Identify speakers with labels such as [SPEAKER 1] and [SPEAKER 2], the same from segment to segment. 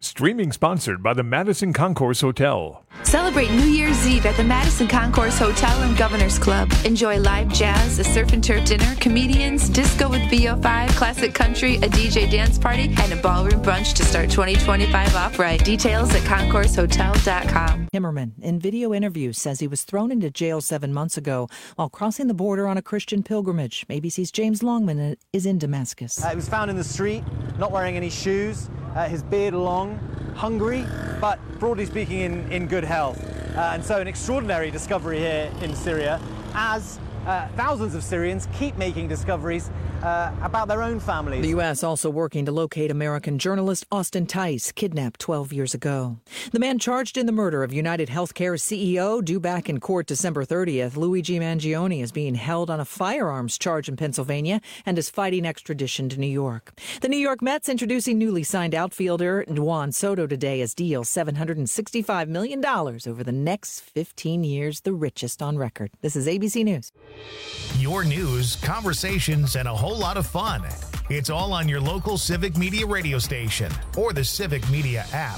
[SPEAKER 1] Streaming sponsored by the Madison Concourse Hotel.
[SPEAKER 2] Celebrate New Year's Eve at the Madison Concourse Hotel and Governor's Club. Enjoy live jazz, a surf and turf dinner, comedians, disco with VO5, classic country, a DJ dance party, and a ballroom brunch to start 2025 off right. Details at concoursehotel.com.
[SPEAKER 3] Himmerman, in video interviews, says he was thrown into jail 7 months ago while crossing the border on a Christian pilgrimage. ABC's James Longman is in Damascus.
[SPEAKER 4] He was found in the street, not wearing any shoes, his beard long, hungry, but broadly speaking in good health. And so an extraordinary discovery here in Syria as thousands of Syrians keep making discoveries about their own families.
[SPEAKER 3] The U.S. also working to locate American journalist Austin Tice, kidnapped 12 years ago. The man charged in the murder of United Healthcare's CEO, due back in court December 30th, Luigi Mangione, is being held on a firearms charge in Pennsylvania and is fighting extradition to New York. The New York Mets introducing newly signed outfielder Juan Soto today as deals $765 million over the next 15 years, the richest on record. This is ABC News.
[SPEAKER 5] Your news, conversations, and a whole lot of fun. It's all on your local Civic Media radio station or the Civic Media app.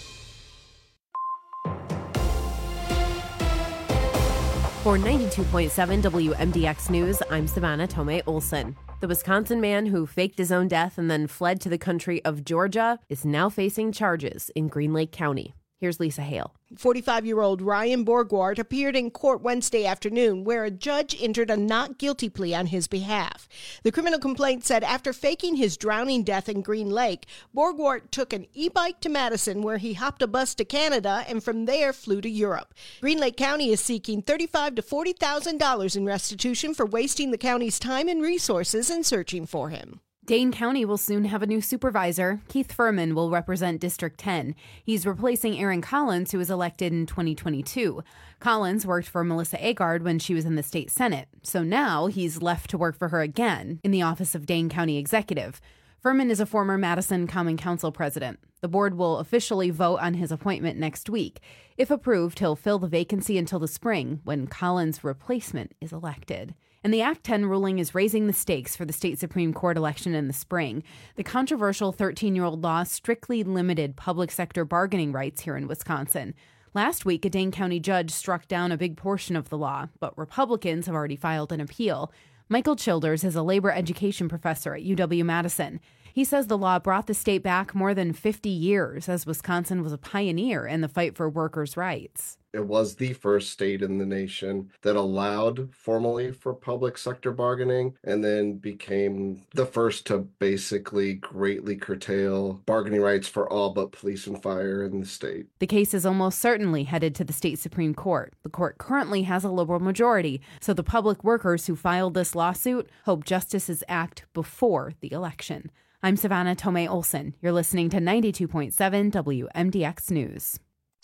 [SPEAKER 6] For 92.7 WMDX News, I'm Savannah Tomei Olson. The Wisconsin man who faked his own death and then fled to the country of Georgia is now facing charges in Green Lake County. Here's Lisa Hale.
[SPEAKER 7] 45-year-old Ryan Borgward appeared in court Wednesday afternoon where a judge entered a not guilty plea on his behalf. The criminal complaint said after faking his drowning death in Green Lake, Borgward took an e-bike to Madison where he hopped a bus to Canada and from there flew to Europe. Green Lake County is seeking $35,000 to $40,000 in restitution for wasting the county's time and resources in searching for him.
[SPEAKER 6] Dane County will soon have a new supervisor. Keith Furman will represent District 10. He's replacing Aaron Collins, who was elected in 2022. Collins worked for Melissa Agard when she was in the state Senate, so now he's left to work for her again in the office of Dane County Executive. Furman is a former Madison Common Council president. The board will officially vote on his appointment next week. If approved, he'll fill the vacancy until the spring when Collins' replacement is elected. And the Act 10 ruling is raising the stakes for the state Supreme Court election in the spring. The controversial 13-year-old law strictly limited public sector bargaining rights here in Wisconsin. Last week, a Dane County judge struck down a big portion of the law, but Republicans have already filed an appeal. Michael Childers is a labor education professor at UW-Madison. He says the law brought the state back more than 50 years, as Wisconsin was a pioneer in the fight for workers' rights.
[SPEAKER 8] It was the first state in the nation that allowed formally for public sector bargaining and then became the first to basically greatly curtail bargaining rights for all but police and fire in the state.
[SPEAKER 6] The case is almost certainly headed to the state Supreme Court. The court currently has a liberal majority, so the public workers who filed this lawsuit hope justices act before the election. I'm Savannah Tomei Olson. You're listening to 92.7 WMDX News.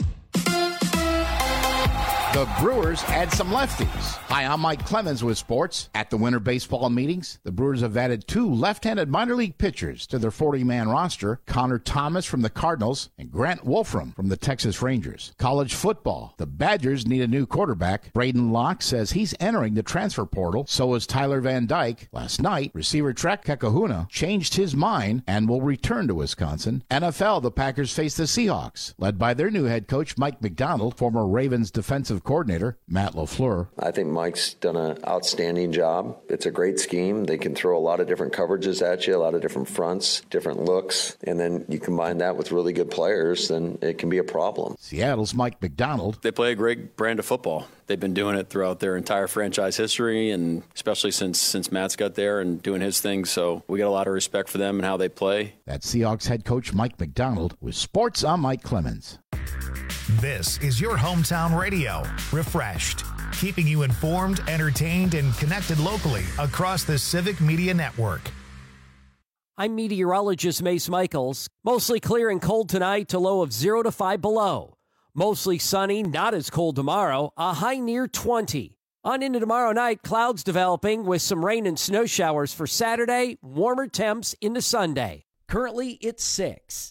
[SPEAKER 9] The Brewers add some lefties. Hi, I'm Mike Clemens with sports. At the winter baseball meetings, the Brewers have added 2 left-handed minor league pitchers to their 40-man roster, Connor Thomas from the Cardinals and Grant Wolfram from the Texas Rangers. College football, the Badgers need a new quarterback. Braden Locke says he's entering the transfer portal. So is Tyler Van Dyke. Last night, receiver Trek Kekahuna changed his mind and will return to Wisconsin. NFL, the Packers face the Seahawks, led by their new head coach, Mike McDonald, former Ravens defensive coordinator Matt LaFleur.
[SPEAKER 10] I think Mike's done an outstanding job. It's a great scheme. They can throw a lot of different coverages at you, a lot of different fronts, different looks, and then you combine that with really good players, then it can be a problem.
[SPEAKER 9] Seattle's Mike McDonald.
[SPEAKER 11] They play a great brand of football. They've been doing it throughout their entire franchise history, and especially since Matt's got there and doing his thing. So we got a lot of respect for them and how they play.
[SPEAKER 9] That's Seahawks head coach Mike McDonald. With sports, I'm Mike Clemens.
[SPEAKER 5] This is your hometown radio, Refreshed, keeping you informed, entertained, and connected locally across the Civic Media Network.
[SPEAKER 12] I'm meteorologist Mace Michaels. Mostly clear and cold tonight to low of 0 to 5 below. Mostly sunny, not as cold tomorrow, a high near 20. On into tomorrow night, clouds developing with some rain and snow showers for Saturday, warmer temps into Sunday. Currently, it's 6.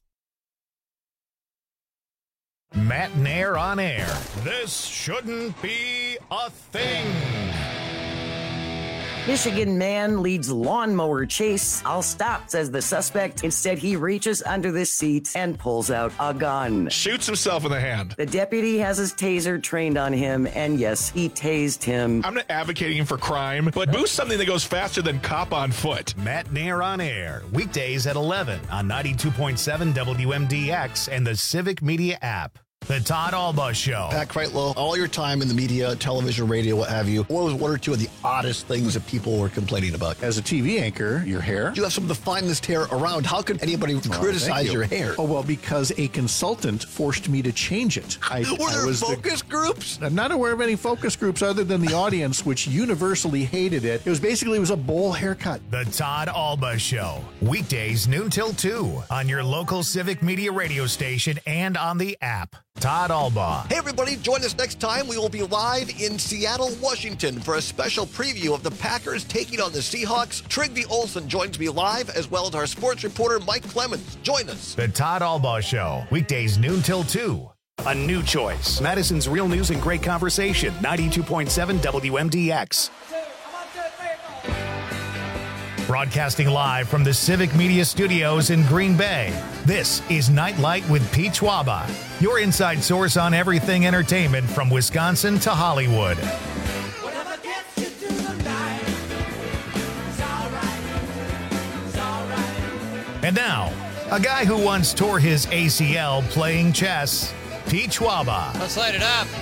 [SPEAKER 5] Matt Nair on air. This shouldn't be a thing.
[SPEAKER 13] Michigan man leads lawnmower chase. I'll stop, says the suspect. Instead, he reaches under the seat and pulls out a gun.
[SPEAKER 14] Shoots himself in the hand.
[SPEAKER 13] The deputy has his taser trained on him, and yes, he tased him.
[SPEAKER 14] I'm not advocating for crime, but boost something that goes faster than cop on foot.
[SPEAKER 5] Matt Nair on air, weekdays at 11 on 92.7 WMDX and the Civic Media app. The Todd Alba Show.
[SPEAKER 15] Pat Kreitlow, all your time in the media, television, radio, what have you, what was one or two of the oddest things that people were complaining about?
[SPEAKER 16] As a TV anchor, your hair.
[SPEAKER 15] You have some of the finest hair around. How could anybody criticize your hair?
[SPEAKER 16] Oh, well, because a consultant forced me to change it.
[SPEAKER 15] Were there focus groups?
[SPEAKER 16] I'm not aware of any focus groups other than the audience, which universally hated it. It was a bowl haircut.
[SPEAKER 5] The Todd Alba Show. Weekdays noon till 2 on your local Civic Media radio station and on the app. Todd Alba.
[SPEAKER 15] Hey, everybody, join us next time. We will be live in Seattle, Washington for a special preview of the Packers taking on the Seahawks. Trigby Olson joins me live, as well as our sports reporter, Mike Clemens. Join us.
[SPEAKER 5] The Todd Alba Show. Weekdays noon till 2. A new choice. Madison's Real News and Great Conversation. 92.7 WMDX. Broadcasting live from the Civic Media Studios in Green Bay, this is Nightlight with Pete Schwaba, your inside source on everything entertainment from Wisconsin to Hollywood. And now, a guy who once tore his ACL playing chess, Pete Schwaba.
[SPEAKER 17] Let's light it up.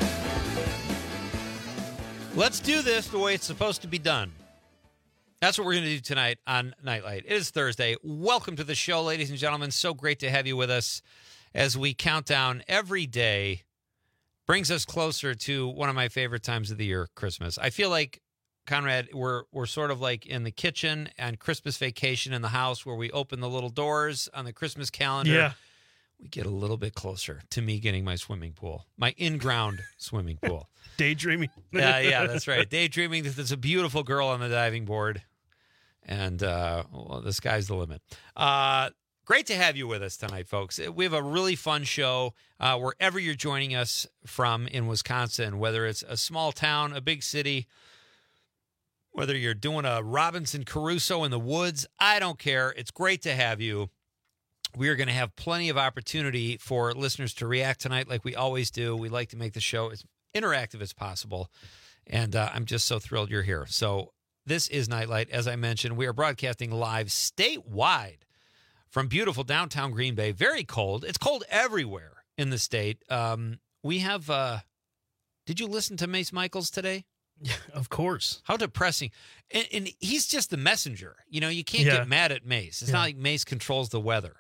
[SPEAKER 17] Let's do this the way it's supposed to be done. That's what we're going to do tonight on Nightlight. It is Thursday. Welcome to the show, ladies and gentlemen. So great to have you with us as we count down every day. Brings us closer to one of my favorite times of the year, Christmas. I feel like, Conrad, we're sort of like in the kitchen on Christmas vacation in the house where we open the little doors on the Christmas calendar.
[SPEAKER 18] Yeah.
[SPEAKER 17] We get a little bit closer to me getting my swimming pool, my in-ground swimming pool.
[SPEAKER 18] Daydreaming.
[SPEAKER 17] Yeah, that's right. Daydreaming that there's a beautiful girl on the diving board. And well, the sky's the limit. Great to have you with us tonight, folks. We have a really fun show wherever you're joining us from in Wisconsin, whether it's a small town, a big city, whether you're doing a Robinson Crusoe in the woods. I don't care. It's great to have you. We are going to have plenty of opportunity for listeners to react tonight like we always do. We like to make the show as interactive as possible. And I'm just so thrilled you're here. So this is Nightlight. As I mentioned, we are broadcasting live statewide from beautiful downtown Green Bay. Very cold. It's cold everywhere in the state. We have, did you listen to Mace Michaels today?
[SPEAKER 18] Yeah, of course.
[SPEAKER 17] How depressing. And he's just the messenger. You know, you can't get mad at Mace. It's not like Mace controls the weather.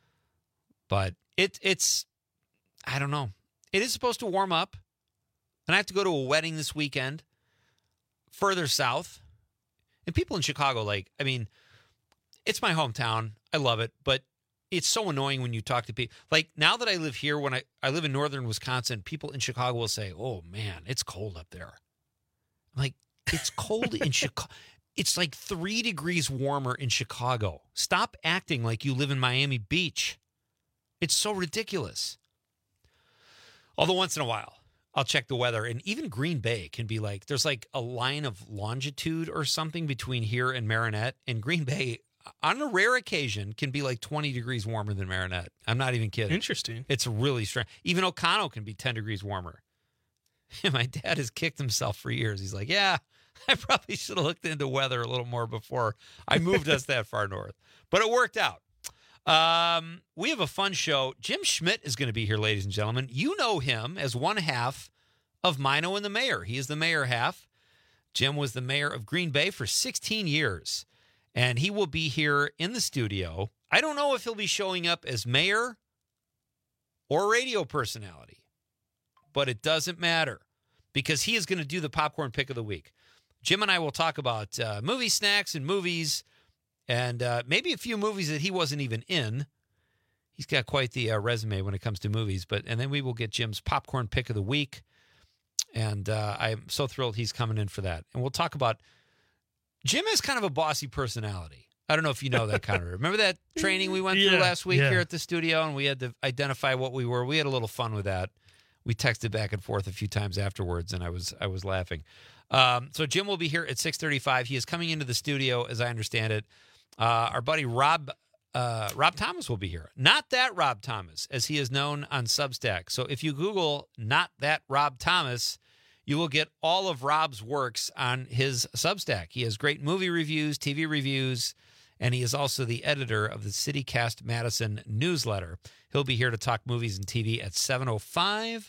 [SPEAKER 17] But it's, I don't know. It is supposed to warm up. And I have to go to a wedding this weekend further south. And people in Chicago, like, I mean, it's my hometown. I love it. But it's so annoying when you talk to people. Like, now that I live here, when I live in northern Wisconsin, people in Chicago will say, oh, man, it's cold up there. I'm like, it's cold in Chicago. It's like 3 degrees warmer in Chicago. Stop acting like you live in Miami Beach. It's so ridiculous. Although once in a while, I'll check the weather. And even Green Bay can be like, there's like a line of longitude or something between here and Marinette. And Green Bay, on a rare occasion, can be like 20 degrees warmer than Marinette. I'm not even kidding.
[SPEAKER 18] Interesting.
[SPEAKER 17] It's really strange. Even O'Connell can be 10 degrees warmer. And my dad has kicked himself for years. He's like, yeah, I probably should have looked into weather a little more before I moved us that far north. But it worked out. We have a fun show. Jim Schmidt is going to be here, ladies and gentlemen. You know him as one half of Mino and the Mayor. He is the mayor half. Jim was the mayor of Green Bay for 16 years, and he will be here in the studio. I don't know if he'll be showing up as mayor or radio personality, but it doesn't matter because he is going to do the popcorn pick of the week. Jim and I will talk about movie snacks and movies and maybe a few movies that he wasn't even in. He's got quite the resume when it comes to movies, and then we will get Jim's popcorn pick of the week. And I'm so thrilled he's coming in for that. And we'll talk about Jim has kind of a bossy personality. I don't know if you know that, Connor. Remember that training we went through last week here at the studio, and we had to identify what we were. We had a little fun with that. We texted back and forth a few times afterwards, and I was laughing. So Jim will be here at 6:35. He is coming into the studio, as I understand it. Our buddy Rob Thomas will be here. Not that Rob Thomas, as he is known on Substack. So if you Google "Not That Rob Thomas," you will get all of Rob's works on his Substack. He has great movie reviews, TV reviews, and he is also the editor of the CityCast Madison newsletter. He'll be here to talk movies and TV at 7:05.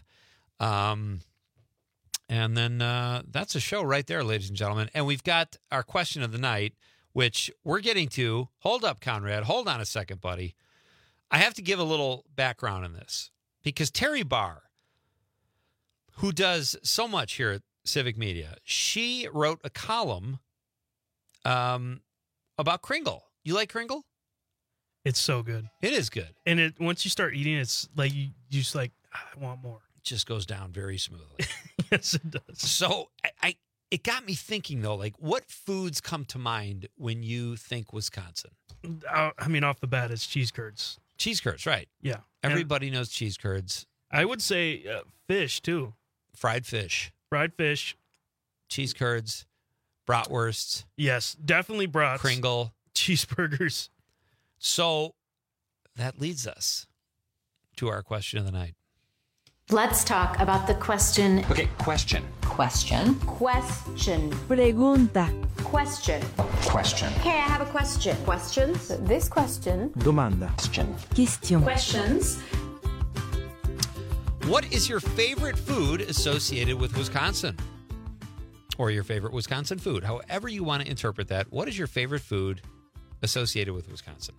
[SPEAKER 17] And then that's a show right there, ladies and gentlemen. And we've got our question of the night, which we're getting to. Hold up, Conrad. Hold on a second, buddy. I have to give a little background on this because Terry Barr, who does so much here at Civic Media, she wrote a column about Kringle. You like Kringle?
[SPEAKER 18] It's so good.
[SPEAKER 17] It is good.
[SPEAKER 18] And once you start eating, it's like you just like, I want more.
[SPEAKER 17] It just goes down very smoothly.
[SPEAKER 18] Yes, it does.
[SPEAKER 17] So it got me thinking, though, like what foods come to mind when you think Wisconsin?
[SPEAKER 18] I mean, off the bat, it's cheese curds.
[SPEAKER 17] Cheese curds, right.
[SPEAKER 18] Yeah.
[SPEAKER 17] Everybody knows cheese curds.
[SPEAKER 18] I would say fish, too.
[SPEAKER 17] Fried fish.
[SPEAKER 18] Fried fish.
[SPEAKER 17] Cheese curds. Bratwursts.
[SPEAKER 18] Yes, definitely brats.
[SPEAKER 17] Kringle.
[SPEAKER 18] Cheeseburgers.
[SPEAKER 17] So that leads us to our question of the night.
[SPEAKER 19] Let's talk about the question.
[SPEAKER 20] Okay, question.
[SPEAKER 19] Question. Question.
[SPEAKER 21] Pregunta.
[SPEAKER 19] Question.
[SPEAKER 20] Question.
[SPEAKER 19] Hey, I have a question. Questions? This question.
[SPEAKER 21] Domanda.
[SPEAKER 19] Question. Questions.
[SPEAKER 17] What is your favorite food associated with Wisconsin? Or your favorite Wisconsin food? However you want to interpret that. What is your favorite food associated with Wisconsin?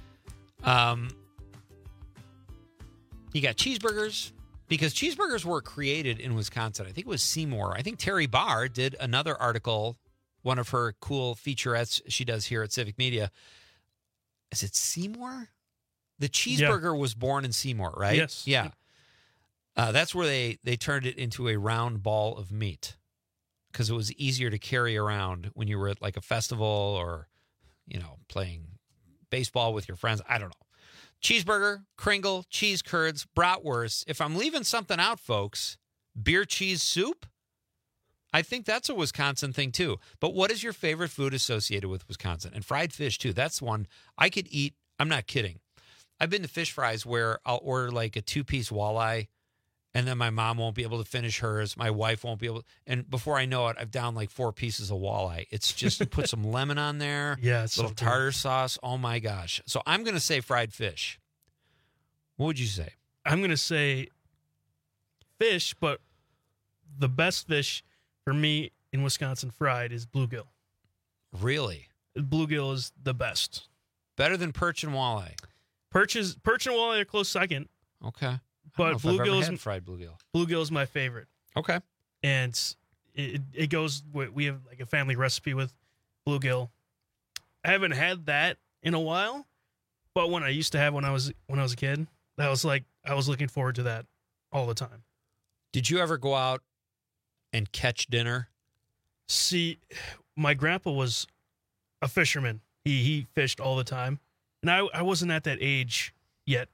[SPEAKER 17] You got cheeseburgers, because cheeseburgers were created in Wisconsin. I think it was Seymour. I think Terry Barr did another article, one of her cool featurettes she does here at Civic Media. Is it Seymour? The cheeseburger was born in Seymour, right?
[SPEAKER 18] Yes.
[SPEAKER 17] Yeah. That's where they turned it into a round ball of meat because it was easier to carry around when you were at like a festival or, playing baseball with your friends. I don't know. Cheeseburger, Kringle, cheese curds, bratwurst. If I'm leaving something out, folks, beer cheese soup, I think that's a Wisconsin thing too. But what is your favorite food associated with Wisconsin? And fried fish too. That's one I could eat. I'm not kidding. I've been to Fish Fries where I'll order like a 2-piece walleye and then my mom won't be able to finish hers. My wife won't be able to. And before I know it, I've down like 4 pieces of walleye. It's just put some lemon on there.
[SPEAKER 18] Yeah, it's
[SPEAKER 17] little
[SPEAKER 18] so
[SPEAKER 17] tartar sauce. Oh my gosh. So I'm going to say fried fish. What would you say?
[SPEAKER 18] I'm going to say fish, but the best fish for me in Wisconsin fried is bluegill.
[SPEAKER 17] Really?
[SPEAKER 18] Bluegill is the best.
[SPEAKER 17] Better than perch and walleye?
[SPEAKER 18] Perch and walleye are close second.
[SPEAKER 17] Okay.
[SPEAKER 18] But bluegill is
[SPEAKER 17] fried bluegill.
[SPEAKER 18] Bluegill is my favorite.
[SPEAKER 17] Okay.
[SPEAKER 18] And it goes. We have like a family recipe with bluegill. I haven't had that in a while, but when I used to have when I was a kid, that was like I was looking forward to that all the time.
[SPEAKER 17] Did you ever go out and catch dinner?
[SPEAKER 18] See, my grandpa was a fisherman. He fished all the time, and I wasn't at that age yet.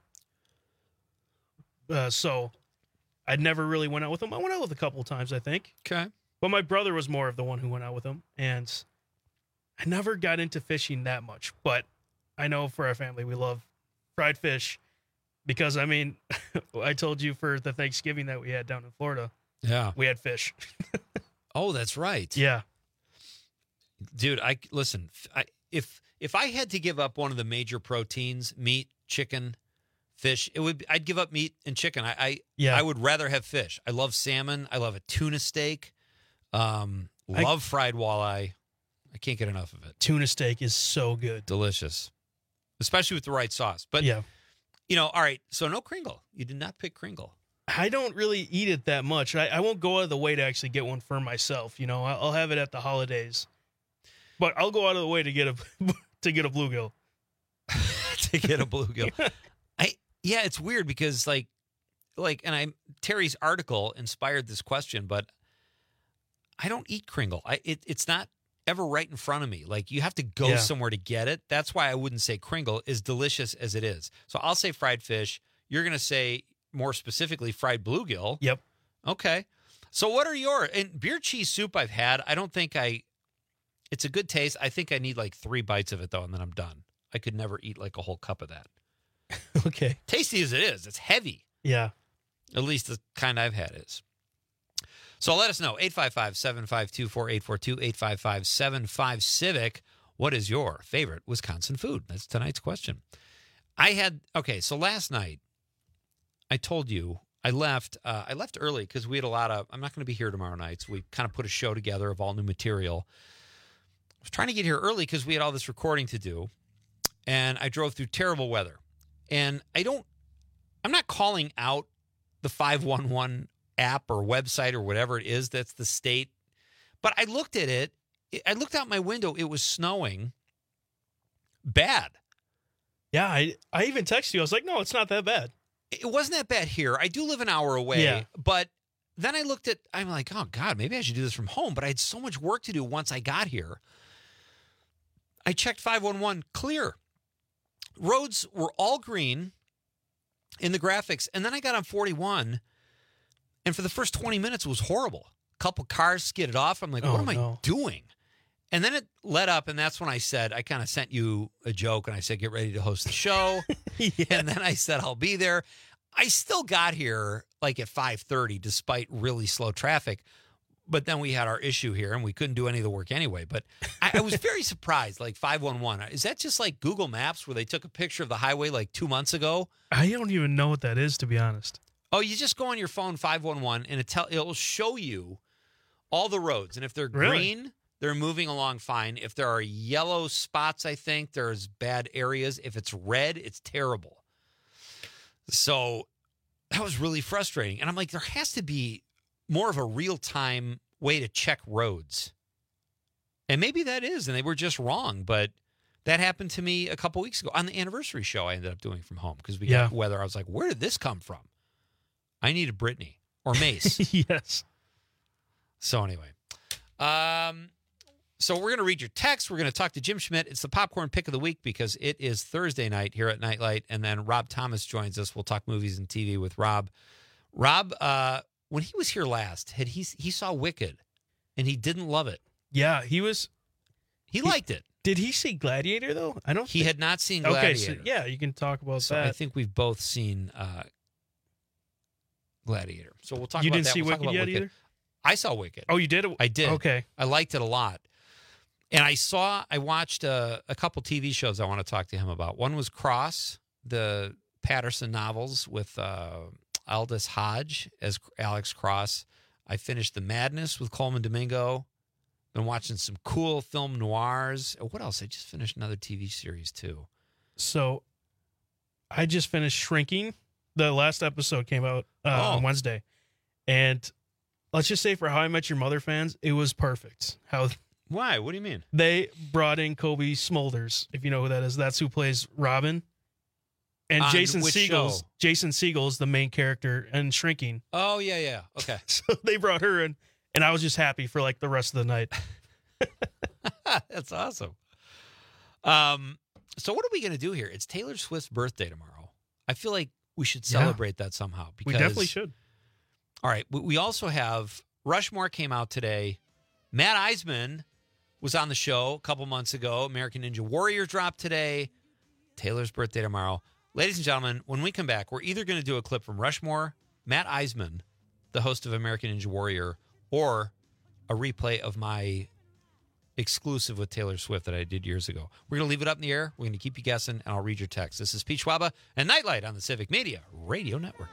[SPEAKER 18] So I never really went out with him. I went out with a couple of times, I think.
[SPEAKER 17] Okay.
[SPEAKER 18] But my brother was more of the one who went out with him. And I never got into fishing that much. But I know for our family, we love fried fish. Because, I mean, I told you for the Thanksgiving that we had down in Florida.
[SPEAKER 17] Yeah.
[SPEAKER 18] We had fish.
[SPEAKER 17] Oh, that's right.
[SPEAKER 18] Yeah.
[SPEAKER 17] Dude, listen, if I had to give up one of the major proteins, meat, chicken, fish, I'd give up meat and chicken. I would rather have fish. I love salmon. I love a tuna steak. Love fried walleye. I can't get enough of it.
[SPEAKER 18] Tuna steak is so good.
[SPEAKER 17] Delicious. Especially with the right sauce. But,
[SPEAKER 18] yeah.
[SPEAKER 17] All right. So no Kringle. You did not pick Kringle.
[SPEAKER 18] I don't really eat it that much. I won't go out of the way to actually get one for myself. I'll have it at the holidays. But I'll go out of the way to get a bluegill.
[SPEAKER 17] To get a bluegill. Yeah, it's weird because Terry's article inspired this question, but I don't eat Kringle. It's not ever right in front of me. Like you have to go somewhere to get it. That's why I wouldn't say Kringle, as delicious as it is. So I'll say fried fish. You're going to say more specifically fried bluegill.
[SPEAKER 18] Yep.
[SPEAKER 17] Okay. So what are your, and beer cheese soup I've had, I don't think it's a good taste. I think I need like 3 bites of it though, and then I'm done. I could never eat like a whole cup of that.
[SPEAKER 18] Okay.
[SPEAKER 17] Tasty as it is, it's heavy.
[SPEAKER 18] Yeah.
[SPEAKER 17] At least the kind I've had is. So let us know, 855-752-4842, 855-75-CIVIC. What is your favorite Wisconsin food? That's tonight's question. So last night, I told you, I left early because we had I'm not going to be here tomorrow night, so we kind of put a show together of all new material. I was trying to get here early because we had all this recording to do, and I drove through terrible weather. And I'm not calling out the 511 app or website or whatever it is that's the state, but I looked at it. I looked out my window. It was snowing bad.
[SPEAKER 18] Yeah, I even texted you. I was like, no, it's not that bad.
[SPEAKER 17] It wasn't that bad here. I do live an hour away, but then I'm like, oh, God, maybe I should do this from home. But I had so much work to do once I got here. I checked 511, clear. Roads were all green in the graphics. And then I got on 41, and for the first 20 minutes, it was horrible. A couple cars skidded off. I'm like, what am I doing? And then it let up, and that's when I kind of sent you a joke, and I said, get ready to host the show. And then I said, I'll be there. I still got here like at 5:30, despite really slow traffic. But then we had our issue here, and we couldn't do any of the work anyway. But I was very surprised, like 511. Is that just like Google Maps where they took a picture of the highway like 2 months ago?
[SPEAKER 18] I don't even know what that is, to be honest.
[SPEAKER 17] Oh, you just go on your phone, 511, and it'll show you all the roads. And if they're green, they're moving along fine. If there are yellow spots, I think there's bad areas. If it's red, it's terrible. So that was really frustrating. And I'm like, there has to be more of a real-time way to check roads. And maybe that is, and they were just wrong. But that happened to me a couple weeks ago. On the anniversary show, I ended up doing from home because we got weather. I was like, where did this come from? I needed Brittany or Mace.
[SPEAKER 18] Yes.
[SPEAKER 17] So anyway. So we're going to read your text. We're going to talk to Jim Schmidt. It's the popcorn pick of the week because it is Thursday night here at Nightlight. And then Rob Thomas joins us. We'll talk movies and TV with Rob. Rob, when he was here last, he saw Wicked, and he didn't love it.
[SPEAKER 18] Yeah, he
[SPEAKER 17] liked it.
[SPEAKER 18] Did he see Gladiator, though?
[SPEAKER 17] He had not seen Gladiator.
[SPEAKER 18] Okay, so yeah, you can talk about that.
[SPEAKER 17] I think we've both seen Gladiator. So we'll talk about that.
[SPEAKER 18] You didn't see Wicked yet either?
[SPEAKER 17] I saw Wicked.
[SPEAKER 18] Oh, you did?
[SPEAKER 17] I did.
[SPEAKER 18] Okay.
[SPEAKER 17] I liked it a lot. And I watched a couple TV shows I want to talk to him about. One was Cross, the Patterson novels with Aldous Hodge as Alex Cross. I finished The Madness with Coleman Domingo. Been watching some cool film noirs. What else? I just finished another TV series, too.
[SPEAKER 18] So I just finished Shrinking. The last episode came out on Wednesday. And let's just say for How I Met Your Mother fans, it was perfect.
[SPEAKER 17] Why? What do you mean?
[SPEAKER 18] They brought in Kobe Smulders, if you know who that is. That's who plays Robin. And Jason Segel is the main character in Shrinking.
[SPEAKER 17] Oh, yeah. Okay.
[SPEAKER 18] So they brought her in, and I was just happy for like the rest of the night.
[SPEAKER 17] That's awesome. So what are we going to do here? It's Taylor Swift's birthday tomorrow. I feel like we should celebrate that somehow. Because,
[SPEAKER 18] we definitely should.
[SPEAKER 17] All right. We also have Rushmore came out today. Matt Eisman was on the show a couple months ago. American Ninja Warrior dropped today. Taylor's birthday tomorrow. Ladies and gentlemen, when we come back, we're either going to do a clip from Rushmore, Matt Eisman, the host of American Ninja Warrior, or a replay of my exclusive with Taylor Swift that I did years ago. We're going to leave it up in the air. We're going to keep you guessing, and I'll read your text. This is Pete Schwaba and Nightlight on the Civic Media Radio Network.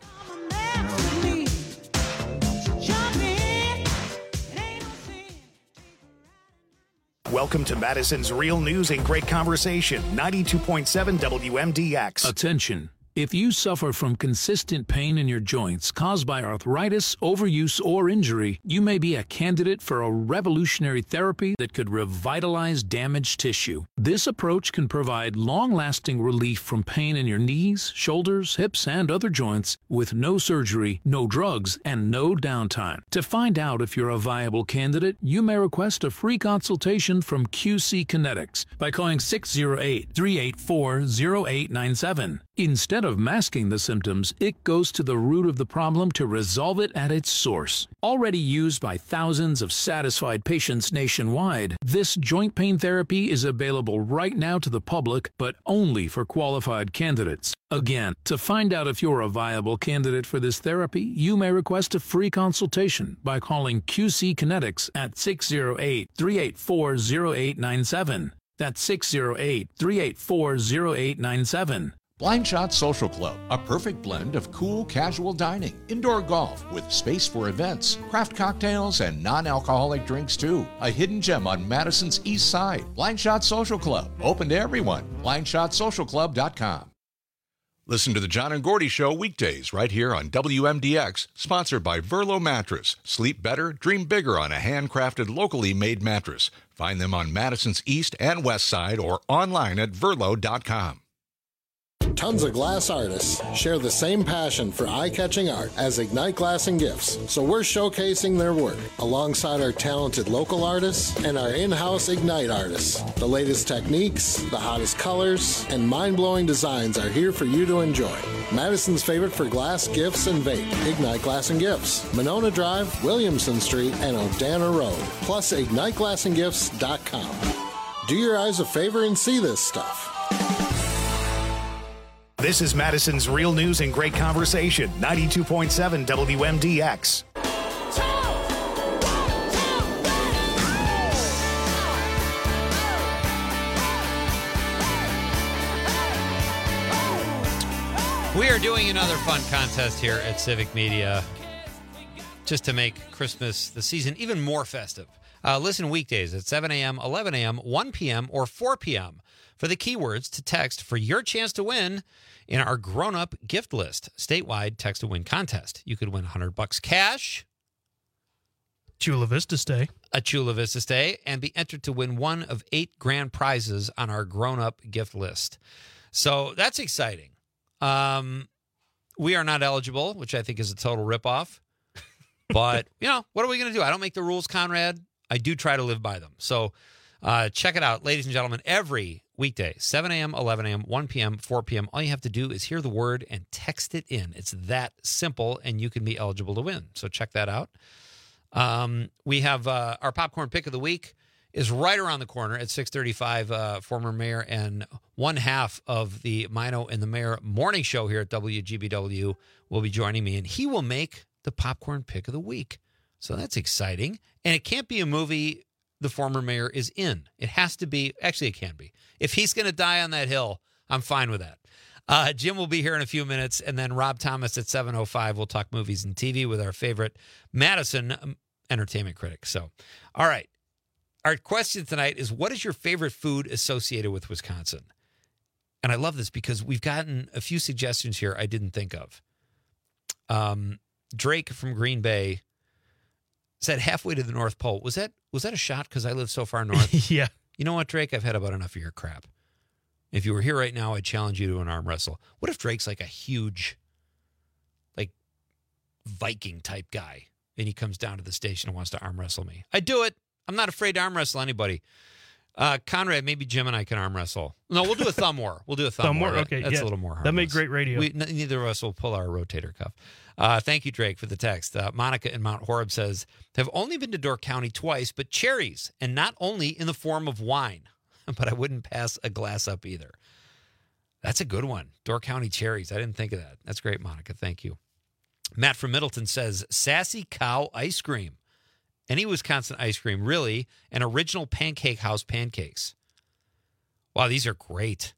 [SPEAKER 5] Welcome to Madison's Real News and Great Conversation, 92.7 WMDX.
[SPEAKER 20] Attention. If you suffer from consistent pain in your joints caused by arthritis, overuse, or injury, you may be a candidate for a revolutionary therapy that could revitalize damaged tissue. This approach can provide long-lasting relief from pain in your knees, shoulders, hips, and other joints with no surgery, no drugs, and no downtime. To find out if you're a viable candidate, you may request a free consultation from QC Kinetics by calling 608-384-0897. Instead of masking the symptoms, it goes to the root of the problem to resolve it at its source. Already used by thousands of satisfied patients nationwide, this joint pain therapy is available right now to the public, but only for qualified candidates. Again, to find out if you're a viable candidate for this therapy, you may request a free consultation by calling QC Kinetics at 608-384-0897. That's 608-384-0897.
[SPEAKER 21] Blind Shot Social Club, a perfect blend of cool, casual dining, indoor golf with space for events, craft cocktails, and non-alcoholic drinks too. A hidden gem on Madison's East Side. Blind Shot Social Club, open to everyone. BlindShotSocialClub.com.
[SPEAKER 14] Listen to the John and Gordy Show weekdays right here on WMDX, sponsored by Verlo Mattress. Sleep better, dream bigger on a handcrafted, locally made mattress. Find them on Madison's East and West Side or online at Verlo.com.
[SPEAKER 22] Tons of glass artists share the same passion for eye-catching art as Ignite Glass and Gifts, so we're showcasing their work alongside our talented local artists and our in-house Ignite artists. The latest techniques, the hottest colors, and mind-blowing designs are here for you to enjoy. Madison's favorite for glass, gifts, and vape, Ignite Glass and Gifts, Monona Drive, Williamson Street, and Odana Road, plus IgniteGlassandGifts.com. Do your eyes a favor and see this stuff.
[SPEAKER 5] This is Madison's Real News and Great Conversation, 92.7 WMDX.
[SPEAKER 17] We are doing another fun contest here at Civic Media just to make Christmas, the season, even more festive. Listen weekdays at 7 a.m., 11 a.m., 1 p.m., or 4 p.m. for the keywords to text for your chance to win in our grown-up gift list, statewide text-to-win contest. You could win $100 cash,
[SPEAKER 18] Chula Vista stay,
[SPEAKER 17] a Chula Vista stay, and be entered to win one of 8 grand prizes on our grown-up gift list. So that's exciting. We are not eligible, which I think is a total ripoff. But, what are we going to do? I don't make the rules, Conrad. I do try to live by them. So check it out, ladies and gentlemen, every weekday, 7 a.m., 11 a.m., 1 p.m., 4 p.m. All you have to do is hear the word and text it in. It's that simple, and you can be eligible to win. So check that out. We have our popcorn pick of the week is right around the corner at 6:35. Former mayor and one half of the Mino and the Mayor morning show here at WGBW will be joining me, and he will make the popcorn pick of the week. So that's exciting. And it can't be a movie the former mayor is in. It has to be, actually it can be. If he's going to die on that hill, I'm fine with that. Jim will be here in a few minutes, and then Rob Thomas at 7:05 will talk movies and TV with our favorite Madison entertainment critic. So, all right. Our question tonight is, what is your favorite food associated with Wisconsin? And I love this because we've gotten a few suggestions here I didn't think of. Drake from Green Bay said halfway to the North Pole. Was that a shot because I live so far north?
[SPEAKER 18] Yeah.
[SPEAKER 17] You know what, Drake? I've had about enough of your crap. If you were here right now, I'd challenge you to an arm wrestle. What if Drake's like a huge, like, Viking type guy, and he comes down to the station and wants to arm wrestle me? I'd do it. I'm not afraid to arm wrestle anybody. Conrad, maybe Jim and I can arm wrestle. No, we'll do a thumb war. We'll do a thumb war.
[SPEAKER 18] Okay,
[SPEAKER 17] that's
[SPEAKER 18] yeah.
[SPEAKER 17] a little more harmless.
[SPEAKER 18] That made great radio.
[SPEAKER 17] Neither of us will pull our rotator cuff. Thank you, Drake, for the text. Monica in Mount Horeb says, have only been to Door County twice, but cherries, and not only in the form of wine. But I wouldn't pass a glass up either. That's a good one. Door County cherries. I didn't think of that. That's great, Monica. Thank you. Matt from Middleton says, Sassy Cow ice cream. Any Wisconsin ice cream, really, and original Pancake House pancakes. Wow, these are great.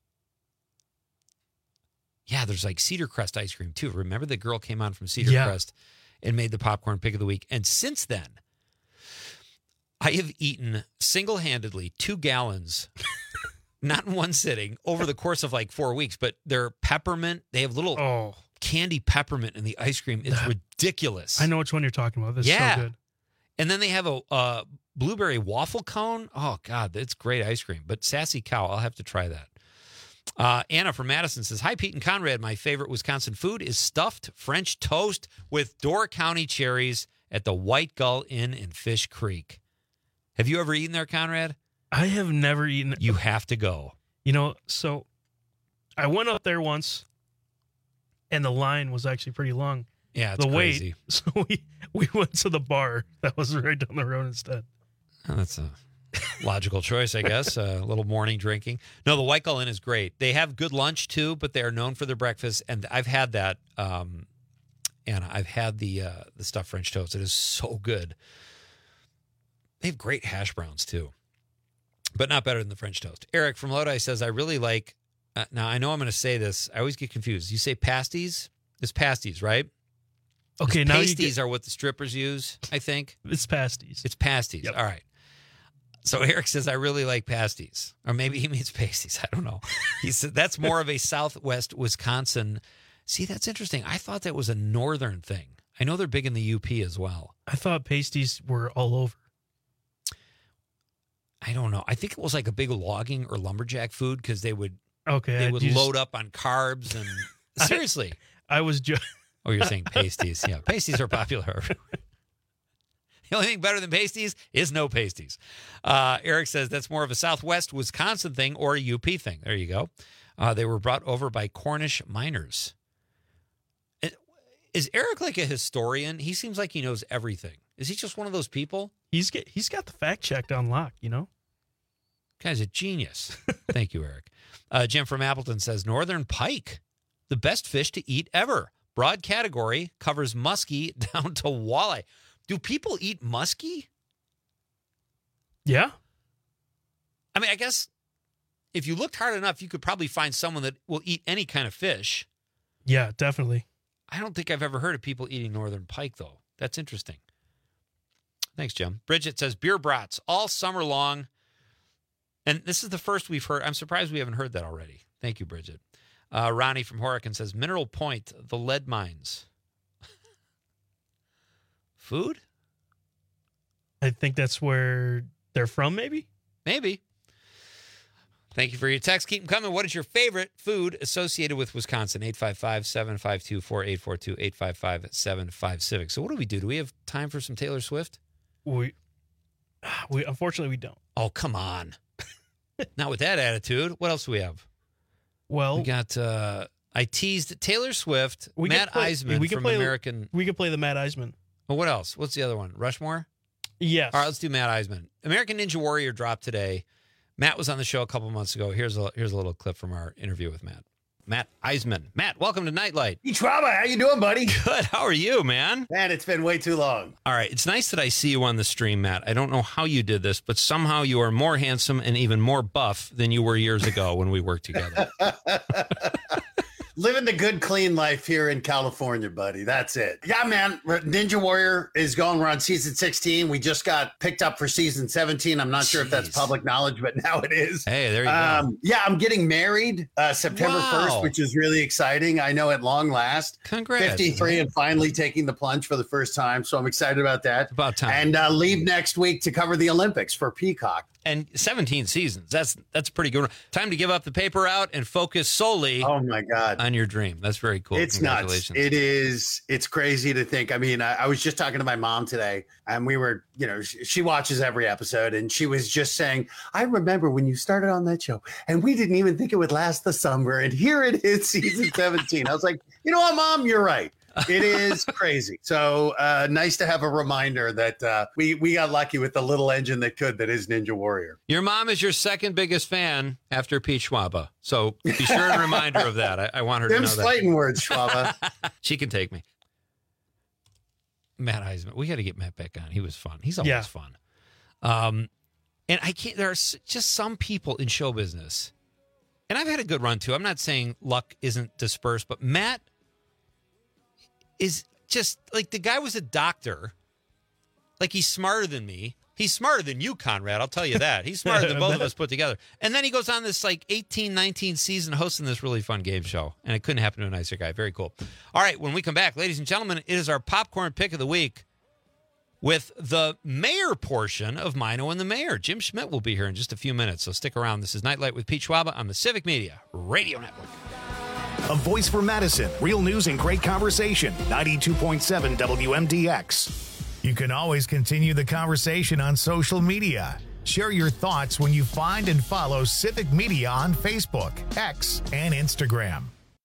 [SPEAKER 17] Yeah, there's like Cedar Crest ice cream, too. Remember the girl came on from Cedar Crest and made the popcorn pick of the week. And since then, I have eaten single-handedly 2 gallons, not in one sitting, over the course of like 4 weeks. But they're peppermint. They have little candy peppermint in the ice cream. It's ridiculous.
[SPEAKER 18] I know which one you're talking about. This is so good.
[SPEAKER 17] And then they have a blueberry waffle cone. Oh, God, that's great ice cream. But Sassy Cow, I'll have to try that. Anna from Madison says, hi, Pete and Conrad. My favorite Wisconsin food is stuffed French toast with Door County cherries at the White Gull Inn in Fish Creek. Have you ever eaten there, Conrad?
[SPEAKER 18] I have never eaten.
[SPEAKER 17] You have to go.
[SPEAKER 18] So I went up there once, and the line was actually pretty long.
[SPEAKER 17] Yeah, it's crazy.
[SPEAKER 18] So we went to the bar that was right down the road instead.
[SPEAKER 17] Oh, that's a logical choice, I guess. A little morning drinking. No, the White Gull Inn is great. They have good lunch too, but they are known for their breakfast, and I've had that. And I've had the stuffed French toast. It is so good. They have great hash browns too, but not better than the French toast. Eric from Lodi says, I really like. Now I know I'm going to say this. I always get confused. You say pasties? It's pasties, right?
[SPEAKER 18] Okay, now
[SPEAKER 17] pasties are what the strippers use, I think.
[SPEAKER 18] It's pasties.
[SPEAKER 17] It's pasties. Yep. All right. So Eric says, I really like pasties. Or maybe he means pasties. I don't know. He said that's more of a Southwest Wisconsin. See, that's interesting. I thought that was a northern thing. I know they're big in the UP as well.
[SPEAKER 18] I thought pasties were all over.
[SPEAKER 17] I don't know. I think it was like a big logging or lumberjack food because they would
[SPEAKER 18] just
[SPEAKER 17] load up on carbs and seriously.
[SPEAKER 18] I was just.
[SPEAKER 17] Oh, you're saying pasties. Yeah, pasties are popular. The only thing better than pasties is no pasties. Eric says that's more of a Southwest Wisconsin thing or a UP thing. There you go. They were brought over by Cornish miners. Is Eric like a historian? He seems like he knows everything. Is he just one of those people?
[SPEAKER 18] He's got the fact checked on lock, you know?
[SPEAKER 17] Guy's a genius. Thank you, Eric. Jim from Appleton says northern pike, the best fish to eat ever. Broad category, covers muskie down to walleye. Do people eat muskie?
[SPEAKER 18] Yeah.
[SPEAKER 17] I mean, I guess if you looked hard enough, you could probably find someone that will eat any kind of fish.
[SPEAKER 18] Yeah, definitely.
[SPEAKER 17] I don't think I've ever heard of people eating northern pike, though. That's interesting. Thanks, Jim. Bridget says beer brats all summer long. And this is the first we've heard. I'm surprised we haven't heard that already. Thank you, Bridget. Ronnie from Horicon says Mineral Point, the lead mines. Food?
[SPEAKER 18] I think that's where they're from, maybe?
[SPEAKER 17] Maybe. Thank you for your text. Keep them coming. What is your favorite food associated with Wisconsin? 855-752-4842, 855-75-CIVIC. So what do we do? Do we have time for some Taylor Swift?
[SPEAKER 18] We unfortunately, we don't.
[SPEAKER 17] Oh, come on. Not with that attitude. What else do we have?
[SPEAKER 18] Well,
[SPEAKER 17] we got, I teased Taylor Swift, Matt Eisman from American.
[SPEAKER 18] We could play the Matt Eisman.
[SPEAKER 17] Well, what else? What's the other one? Rushmore?
[SPEAKER 18] Yes.
[SPEAKER 17] All right, let's do Matt Eisman. American Ninja Warrior dropped today. Matt was on the show a couple months ago. Here's a little clip from our interview with Matt. Matt Eisman. Matt, welcome to Nightlight.
[SPEAKER 1] Hey, Schwaba, how you doing, buddy?
[SPEAKER 17] Good. How are you, man?
[SPEAKER 1] Man, it's been way too long.
[SPEAKER 17] All right. It's nice that I see you on the stream, Matt. I don't know how you did this, but somehow you are more handsome and even more buff than you were years ago when we worked together.
[SPEAKER 1] Living the good, clean life here in California, buddy. That's it. Yeah, man. Ninja Warrior is going. We're on season 16. We just got picked up for season 17. I'm not sure if that's public knowledge, but now it is.
[SPEAKER 17] Hey, there you go.
[SPEAKER 1] Yeah, I'm getting married September 1st, which is really exciting. I know at long last.
[SPEAKER 17] Congrats.
[SPEAKER 1] 53 and finally taking the plunge for the first time. So I'm excited about that.
[SPEAKER 17] It's about time.
[SPEAKER 1] And leave next week to cover the Olympics for Peacock.
[SPEAKER 17] And 17 seasons. That's pretty good. Time to give up the paper route and focus solely on your dream. That's very cool.
[SPEAKER 1] It's nuts. It is. It's crazy to think. I mean, I was just talking to my mom today, and we were, she watches every episode, and she was just saying, I remember when you started on that show, and we didn't even think it would last the summer, and here it is, season 17. I was like, you know what, Mom? You're right. It is crazy. So nice to have a reminder that we got lucky with the little engine that is Ninja Warrior.
[SPEAKER 17] Your mom is your second biggest fan after Pete Schwaba. So be sure and remind her of that. I want her to know that.
[SPEAKER 1] Them fighting words, Schwaba.
[SPEAKER 17] She can take me. Matt Eisman. We got to get Matt back on. He was fun. He's always fun. And I can't. There are just some people in show business, and I've had a good run too. I'm not saying luck isn't dispersed, but Matt is just like, the guy was a doctor. Like, he's smarter than me. He's smarter than you, Conrad. I'll tell you that. He's smarter than both of us put together. And then he goes on this 18, 19 season hosting this really fun game show. And it couldn't happen to a nicer guy. Very cool. All right, when we come back, ladies and gentlemen, it is our popcorn pick of the week with the mayor portion of Mino and the Mayor. Jim Schmidt will be here in just a few minutes, so stick around. This is Nightlight with Pete Schwaba on the Civic Media Radio Network.
[SPEAKER 5] A voice for Madison. Real news and great conversation. 92.7 WMDX. You can always continue the conversation on social media. Share your thoughts when you find and follow Civic Media on Facebook, X, and Instagram.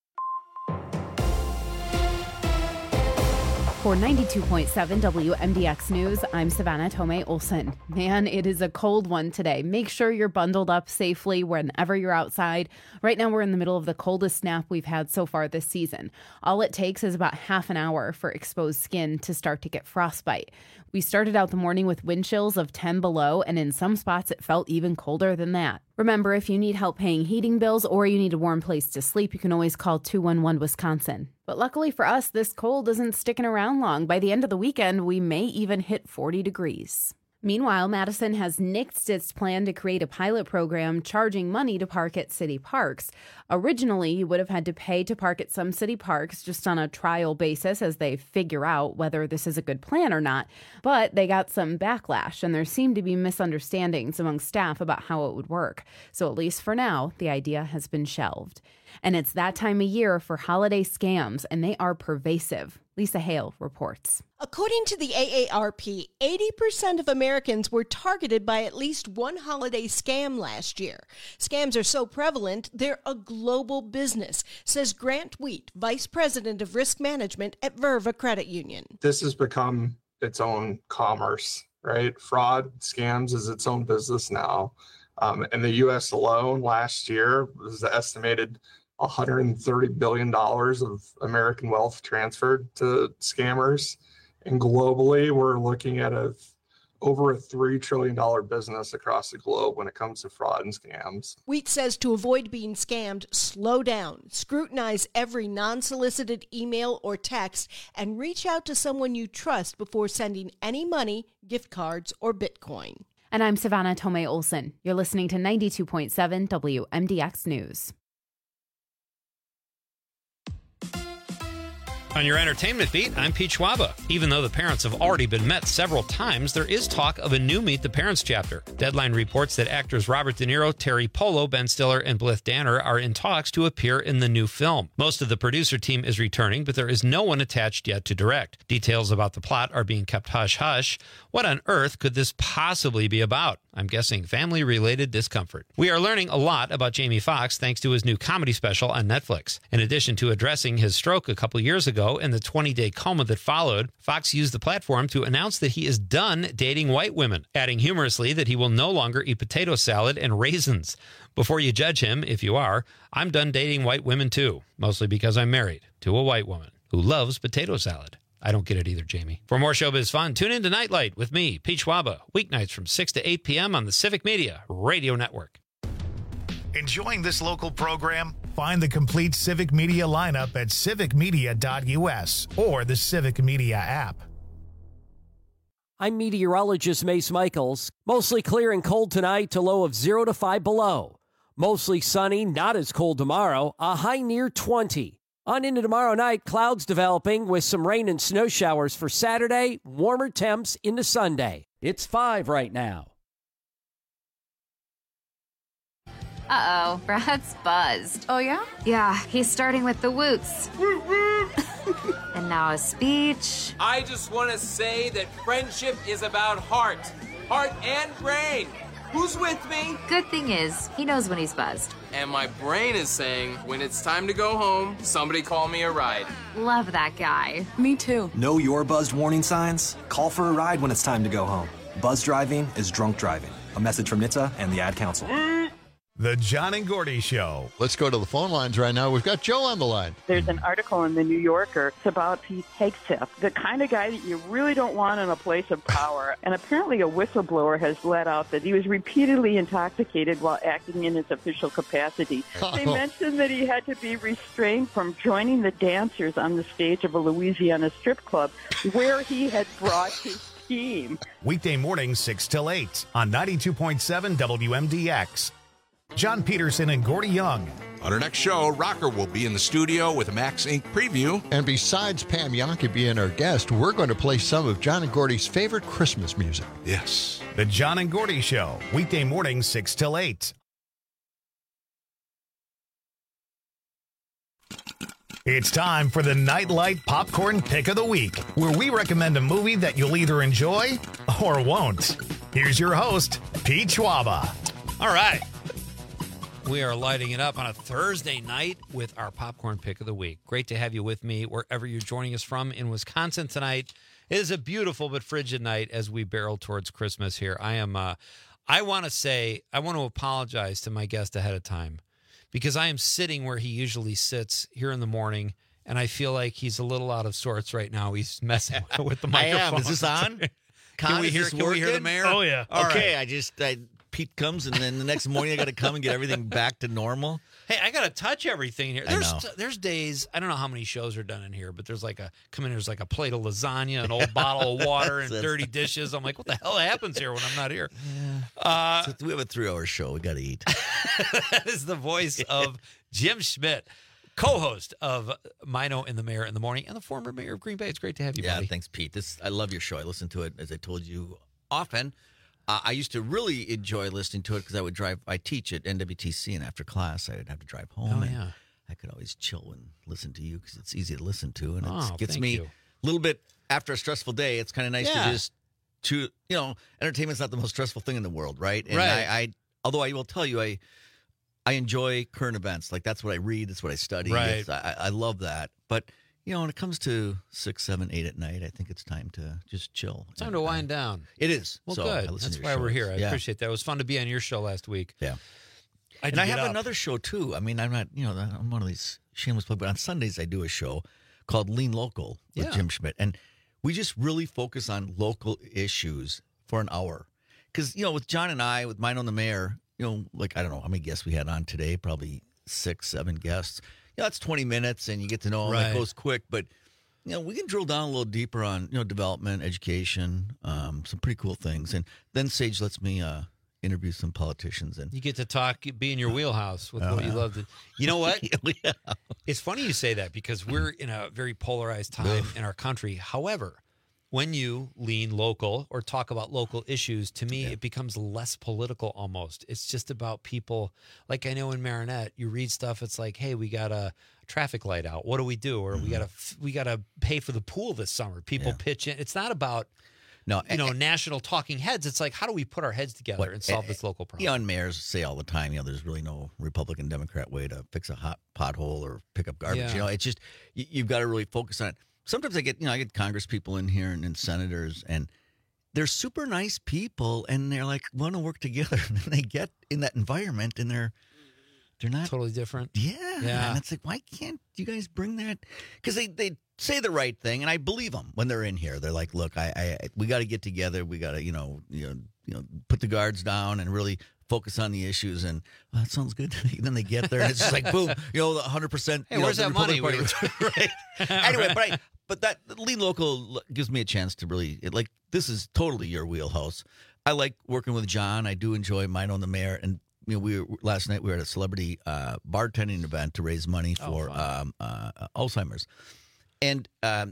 [SPEAKER 6] For 92.7 WMDX News, I'm Savannah Tomei Olson. Man, it is a cold one today. Make sure you're bundled up safely whenever you're outside. Right now, we're in the middle of the coldest snap we've had so far this season. All it takes is about half an hour for exposed skin to start to get frostbite. We started out the morning with wind chills of 10 below, and in some spots it felt even colder than that. Remember, if you need help paying heating bills or you need a warm place to sleep, you can always call 211-WISCONSIN. But luckily for us, this cold isn't sticking around long. By the end of the weekend, we may even hit 40 degrees. Meanwhile, Madison has nixed its plan to create a pilot program charging money to park at city parks. Originally, you would have had to pay to park at some city parks just on a trial basis as they figure out whether this is a good plan or not. But they got some backlash, and there seemed to be misunderstandings among staff about how it would work. So at least for now, the idea has been shelved. And it's that time of year for holiday scams, and they are pervasive. Lisa Hale reports.
[SPEAKER 7] According to the AARP, 80% of Americans were targeted by at least one holiday scam last year. Scams are so prevalent, they're a global business, says Grant Wheat, Vice President of Risk Management at Verva Credit Union.
[SPEAKER 2] This has become its own commerce, right? Fraud, scams is its own business now. In the U.S. alone, last year was estimated $130 billion of American wealth transferred to scammers. And globally, we're looking at over a $3 trillion business across the globe when it comes to fraud and scams.
[SPEAKER 7] Wheat says to avoid being scammed, slow down, scrutinize every non-solicited email or text, and reach out to someone you trust before sending any money, gift cards, or Bitcoin.
[SPEAKER 6] And I'm Savannah Tomei Olson. You're listening to 92.7 WMDX News.
[SPEAKER 17] On your entertainment beat, I'm Pete Schwaba. Even though the parents have already been met several times, there is talk of a new Meet the Parents chapter. Deadline reports that actors Robert De Niro, Terry Polo, Ben Stiller, and Blythe Danner are in talks to appear in the new film. Most of the producer team is returning, but there is no one attached yet to direct. Details about the plot are being kept hush-hush. What on earth could this possibly be about? I'm guessing family-related discomfort. We are learning a lot about Jamie Foxx thanks to his new comedy special on Netflix. In addition to addressing his stroke a couple years ago and the 20-day coma that followed, Foxx used the platform to announce that he is done dating white women, adding humorously that he will no longer eat potato salad and raisins. Before you judge him, if you are, I'm done dating white women too, mostly because I'm married to a white woman who loves potato salad. I don't get it either, Jamie. For more showbiz fun, tune in to Nightlight with me, Pete Schwaba, weeknights from 6 to 8 p.m. on the Civic Media Radio Network.
[SPEAKER 5] Enjoying this local program? Find the complete Civic Media lineup at civicmedia.us or the Civic Media app.
[SPEAKER 12] I'm meteorologist Mace Michaels. Mostly clear and cold tonight to low of 0 to 5 below. Mostly sunny, not as cold tomorrow, a high near 20. On into tomorrow night, clouds developing with some rain and snow showers for Saturday, warmer temps into Sunday. It's 5 right now.
[SPEAKER 4] Uh-oh, Brad's buzzed.
[SPEAKER 19] Oh, yeah?
[SPEAKER 4] Yeah, he's starting with the woots. And now a speech.
[SPEAKER 23] I just want to say that friendship is about heart and brain. Who's with me?
[SPEAKER 4] Good thing is, he knows when he's buzzed.
[SPEAKER 23] And my brain is saying, when it's time to go home, somebody call me a ride.
[SPEAKER 4] Love that guy.
[SPEAKER 19] Me too.
[SPEAKER 24] Know your buzzed warning signs? Call for a ride when it's time to go home. Buzz driving is drunk driving. A message from NHTSA and the Ad Council.
[SPEAKER 5] The John and Gordy Show.
[SPEAKER 25] Let's go to the phone lines right now. We've got Joe on the line.
[SPEAKER 26] There's an article in the New Yorker. It's about Pete Hegseth, the kind of guy that you really don't want in a place of power. And apparently a whistleblower has let out that he was repeatedly intoxicated while acting in his official capacity. They mentioned that he had to be restrained from joining the dancers on the stage of a Louisiana strip club where he had brought his team.
[SPEAKER 5] Weekday mornings 6 till 8 on 92.7 WMDX. John Peterson and Gordy Young.
[SPEAKER 14] On our next show, Rocker will be in the studio with a Max Inc. preview.
[SPEAKER 25] And besides Pam Yonke being our guest, we're going to play some of John and Gordy's favorite Christmas music.
[SPEAKER 14] Yes.
[SPEAKER 5] The John and Gordy Show, weekday mornings 6 till 8. It's time for the Nightlight Popcorn Pick of the Week, where we recommend a movie that you'll either enjoy or won't. Here's your host, Pete Schwaba.
[SPEAKER 17] All right. We are lighting it up on a Thursday night with our popcorn pick of the week. Great to have you with me wherever you're joining us from in Wisconsin tonight. It is a beautiful but frigid night as we barrel towards Christmas here. I want to apologize to my guest ahead of time because I am sitting where he usually sits here in the morning, and I feel like he's a little out of sorts right now. He's messing with the microphone.
[SPEAKER 3] I am. Is this on?
[SPEAKER 17] Can we hear the mayor?
[SPEAKER 18] Oh, yeah.
[SPEAKER 3] Okay,
[SPEAKER 17] right.
[SPEAKER 3] Pete comes, and then the next morning I got to come and get everything back to normal.
[SPEAKER 17] Hey, I got to touch everything here.
[SPEAKER 3] I know.
[SPEAKER 17] There's days, I don't know how many shows are done in here, but there's like a a plate of lasagna, an old bottle of water, and dirty dishes. I'm like, what the hell happens here when I'm not here?
[SPEAKER 3] Yeah. So we have a 3-hour show. We got to eat.
[SPEAKER 17] That is the voice of Jim Schmidt, co-host of Mino and the Mayor in the Morning, and the former mayor of Green Bay. It's great to have you, buddy.
[SPEAKER 3] Yeah, thanks, Pete. I love your show. I listen to it, as I told you, often. I used to really enjoy listening to it because I teach at NWTC, and after class, I would have to drive home. And I could always chill and listen to you because it's easy to listen to. And it gets me a little bit after a stressful day. It's kind of nice to entertainment's not the most stressful thing in the world, right? And although I will tell you, I enjoy current events. Like, that's what I read. That's what I study.
[SPEAKER 17] Right.
[SPEAKER 3] I love that. But, when it comes to 6, 7, 8 at night, I think it's time to just chill.
[SPEAKER 17] It's time to wind down.
[SPEAKER 3] It is.
[SPEAKER 17] Well,
[SPEAKER 3] so
[SPEAKER 17] good. That's why we're here. I appreciate that. It was fun to be on your show last week.
[SPEAKER 3] Yeah. I have another show, too. I mean, I'm not, I'm one of these shameless plugs, but on Sundays I do a show called Lean Local with Jim Schmidt. And we just really focus on local issues for an hour. Because, with John and I, with Mine on the Mayor, I don't know how many guests we had on today, probably 6, 7 guests. That's 20 minutes, and you get to know them. It goes quick, but we can drill down a little deeper on development, education, some pretty cool things. And then Sage lets me interview some politicians, and
[SPEAKER 17] you get to talk, be in your wheelhouse with what you love to. You know what? It's funny you say that because we're in a very polarized time in our country. However, when you lean local or talk about local issues, to me, it becomes less political almost. It's just about people. Like, I know in Marinette, you read stuff, it's like, hey, we got a traffic light out. What do we do? Or we got to pay for the pool this summer. People pitch in. It's not about national talking heads. It's like, how do we put our heads together and solve this local problem?
[SPEAKER 3] And mayors say all the time, there's really no Republican, Democrat way to fix a hot pothole or pick up garbage. It's just, you've got to really focus on it. Sometimes I get Congress people in here and senators, and they're super nice people, and they're like want to work together. And then they get in that environment, and they're not
[SPEAKER 17] totally different.
[SPEAKER 3] Yeah, and it's like, why can't you guys bring that? Because they say the right thing, and I believe them when they're in here. They're like, look, we got to get together. We got to put the guards down and really focus on the issues, and that sounds good. And then they get there, and it's just like boom, 100%.
[SPEAKER 17] Hey, where's that money?
[SPEAKER 3] Right. Anyway, but that Lean Local gives me a chance to really this is totally your wheelhouse. I like working with John. I do enjoy Mine on the Mayor, and last night we were at a celebrity bartending event to raise money for Alzheimer's, and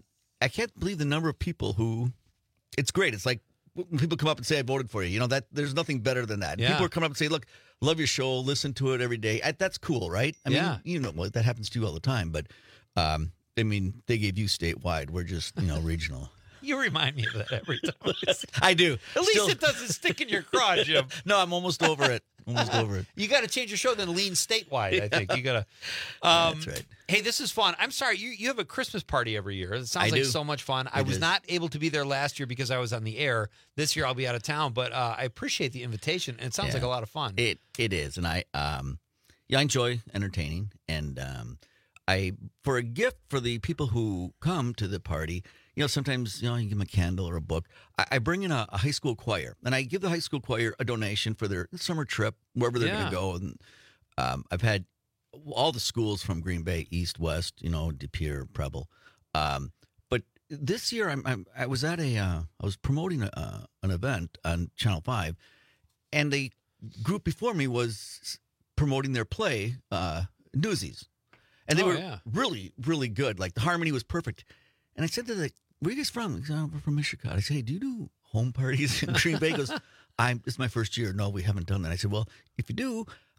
[SPEAKER 3] I can't believe the number of people who. It's great. It's like. When people come up and say, I voted for you, that there's nothing better than that.
[SPEAKER 17] Yeah.
[SPEAKER 3] People are coming up and say, look, love your show, listen to it every day. That's cool, right? I mean, that happens to you all the time. But, they gave you statewide. We're just, regional.
[SPEAKER 17] You remind me of that every time.
[SPEAKER 3] I do.
[SPEAKER 17] At least it doesn't stick in your craw, Jim.
[SPEAKER 3] No, I'm almost over it.
[SPEAKER 17] You got to change your show, then lean statewide, I think. You got to.
[SPEAKER 3] That's right.
[SPEAKER 17] Hey, this is fun. I'm sorry. You have a Christmas party every year. It sounds like so much fun. I was not able to be there last year because I was on the air. This year I'll be out of town, but I appreciate the invitation, and it sounds like a lot of fun.
[SPEAKER 3] It is, and I enjoy entertaining, and for a gift for the people who come to the party. Sometimes, you give them a candle or a book. I bring in a high school choir, and I give the high school choir a donation for their summer trip, wherever they're going to go. And I've had all the schools from Green Bay, East, West, De Pere, Preble. But this year, I was at I was promoting an event on Channel 5, and the group before me was promoting their play, Newsies. And they were really, really good. Like, the harmony was perfect. And I said to the, where are you guys from? He said, we're from Michigan. I said, hey, do you do home parties in Green Bay? He goes, this is my first year. No, we haven't done that. I said, well, if you do,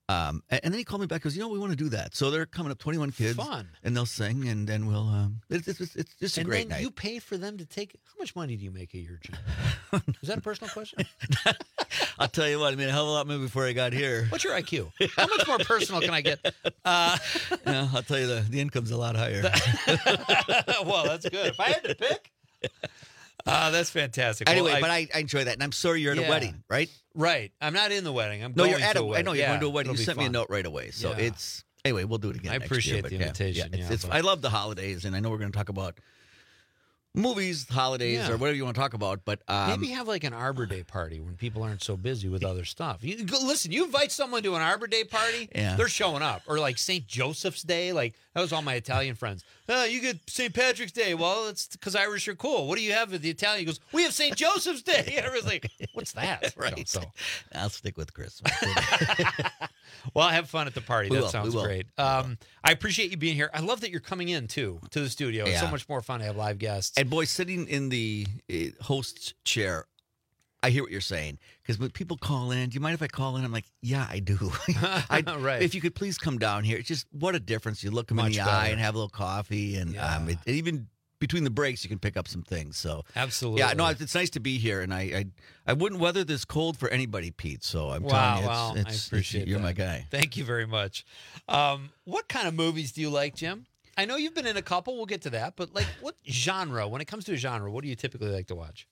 [SPEAKER 3] And then he called me back. Goes, we want to do that. So they're coming up, 21 kids,
[SPEAKER 17] Fun.
[SPEAKER 3] and they'll sing, and then we'll. It's just a great
[SPEAKER 17] and then
[SPEAKER 3] night.
[SPEAKER 17] you pay for them to take. How much money do you make a year, Jim? Is that a personal question?
[SPEAKER 3] I'll tell you what. I mean, a hell of a lot more before I got here.
[SPEAKER 17] What's your IQ? How much more personal can I get?
[SPEAKER 3] I'll tell you the income's a lot higher.
[SPEAKER 17] Well, that's good. If I had to pick. That's fantastic.
[SPEAKER 3] Anyway,
[SPEAKER 17] well,
[SPEAKER 3] but I enjoy that, and I'm sorry you're at a wedding, right?
[SPEAKER 17] Right. I'm not in the wedding. I'm
[SPEAKER 3] No,
[SPEAKER 17] going
[SPEAKER 3] you're at
[SPEAKER 17] to a wedding.
[SPEAKER 3] I know you're going to a wedding.
[SPEAKER 17] It'll
[SPEAKER 3] You
[SPEAKER 17] be
[SPEAKER 3] sent me a
[SPEAKER 17] fun.
[SPEAKER 3] note right away. So it's anyway. We'll do it again.
[SPEAKER 17] I
[SPEAKER 3] next
[SPEAKER 17] appreciate
[SPEAKER 3] year, but
[SPEAKER 17] the invitation.
[SPEAKER 3] I love the holidays, and I know we're going to talk about movies, holidays, or whatever you want to talk about. But
[SPEAKER 17] maybe have like an Arbor Day party when people aren't so busy with other stuff. Listen, you invite someone to an Arbor Day party, they're showing up. Or like St. Joseph's Day, like that was all my Italian friends. You get St. Patrick's Day. Well, it's because Irish are cool. What do you have with the Italian? He goes, we have St. Joseph's Day. And everyone's like, what's that?
[SPEAKER 3] Right.
[SPEAKER 17] So
[SPEAKER 3] I'll stick with Christmas.
[SPEAKER 17] Well, have fun at the party.
[SPEAKER 3] We
[SPEAKER 17] That
[SPEAKER 3] will.
[SPEAKER 17] sounds great. I appreciate you being here. I love that you're coming in too to the studio. It's so much more fun to have live guests.
[SPEAKER 3] And boy, sitting in the host's chair, I hear what you're saying. Because when people call in, do you mind if I call in? I'm like, yeah, I do.
[SPEAKER 17] Right.
[SPEAKER 3] If you could please come down here. It's just what a difference. You look them in
[SPEAKER 17] Much
[SPEAKER 3] the
[SPEAKER 17] better.
[SPEAKER 3] eye and have a little coffee. And even between the breaks, you can pick up some things. So
[SPEAKER 17] absolutely.
[SPEAKER 3] Yeah, no, it's nice to be here. And I wouldn't weather this cold for anybody, Pete. So I'm telling you,
[SPEAKER 17] I appreciate
[SPEAKER 3] you're
[SPEAKER 17] that.
[SPEAKER 3] my guy.
[SPEAKER 17] Thank you very much. What kind of movies do you like, Jim? I know you've been in a couple. We'll get to that. But like, what genre? When it comes to a genre, what do you typically like to watch?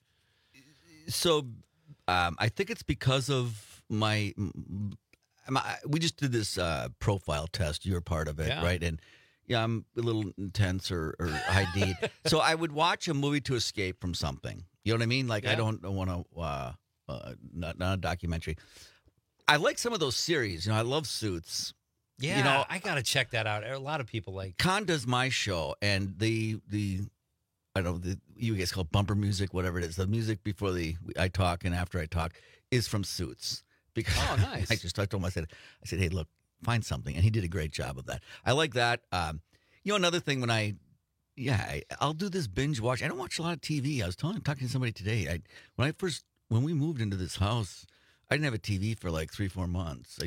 [SPEAKER 3] So I think it's because of we just did this profile test. You're part of it, right? And yeah, I'm a little intense or high D. So I would watch a movie to escape from something. You know what I mean? Like I don't want to not a documentary. I like some of those series. I love Suits.
[SPEAKER 17] Yeah, I got to check that out. A lot of people like.
[SPEAKER 3] Con does my show, and the I don't know, you guys call it bumper music, whatever it is. The music before I talk and after I talk is from Suits. Because
[SPEAKER 17] nice.
[SPEAKER 3] I told him, I said, hey, look, find something. And he did a great job of that. I like that. Another thing when I'll do this binge watch. I don't watch a lot of TV. I was talking to somebody today. When we moved into this house, I didn't have a TV for like 3-4 months.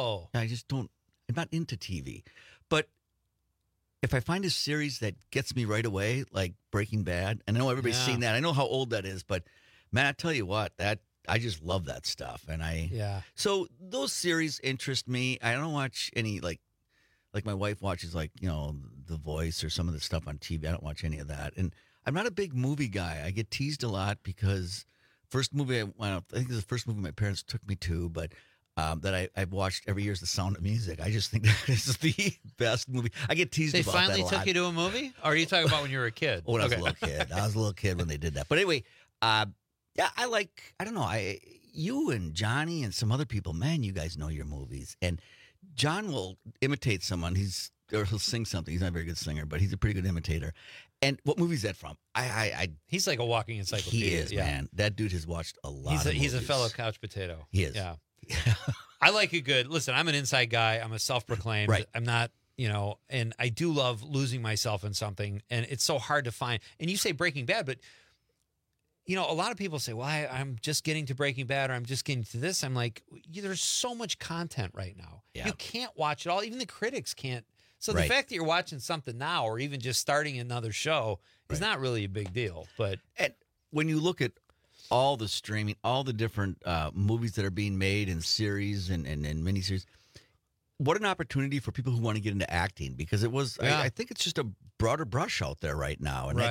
[SPEAKER 3] I'm not into TV. But if I find a series that gets me right away, like Breaking Bad, and I know everybody's seen that. I know how old that is, but man, I tell you what, I just love that stuff. And so those series interest me. I don't watch any like my wife watches The Voice or some of the stuff on TV. I don't watch any of that. And I'm not a big movie guy. I get teased a lot because first movie I think it was the first movie my parents took me to, but that I've watched every year is The Sound of Music. I just think that is the best movie. I get teased about that a lot.
[SPEAKER 17] They finally took you to a movie? Or are you talking about when you were a kid?
[SPEAKER 3] When I was a little kid. I was a little kid when they did that. But anyway, I don't know, you and Johnny and some other people, man, you guys know your movies. And John will imitate someone. He'll sing something. He's not a very good singer, but he's a pretty good imitator. And what movie is that from?
[SPEAKER 17] He's like a walking encyclopedia.
[SPEAKER 3] He is, man. That dude has watched a lot of
[SPEAKER 17] He's a
[SPEAKER 3] movies.
[SPEAKER 17] fellow couch potato.
[SPEAKER 3] He is.
[SPEAKER 17] Yeah. I like a good, listen, I'm an inside guy. I'm a self-proclaimed.
[SPEAKER 3] Right.
[SPEAKER 17] I'm not, and I do love losing myself in something. And it's so hard to find. And you say Breaking Bad, but, a lot of people say, well, I'm just getting to Breaking Bad or I'm just getting to this. I'm like, there's so much content right now.
[SPEAKER 3] Yeah.
[SPEAKER 17] You can't watch it all. Even the critics can't. So
[SPEAKER 3] Right.
[SPEAKER 17] the fact that you're watching something now or even just starting another show is not really a big deal. But
[SPEAKER 3] when you look at all the streaming, all the different movies that are being made and series and miniseries, what an opportunity for people who want to get into acting, because it was, I think it's just a broader brush out there right now. And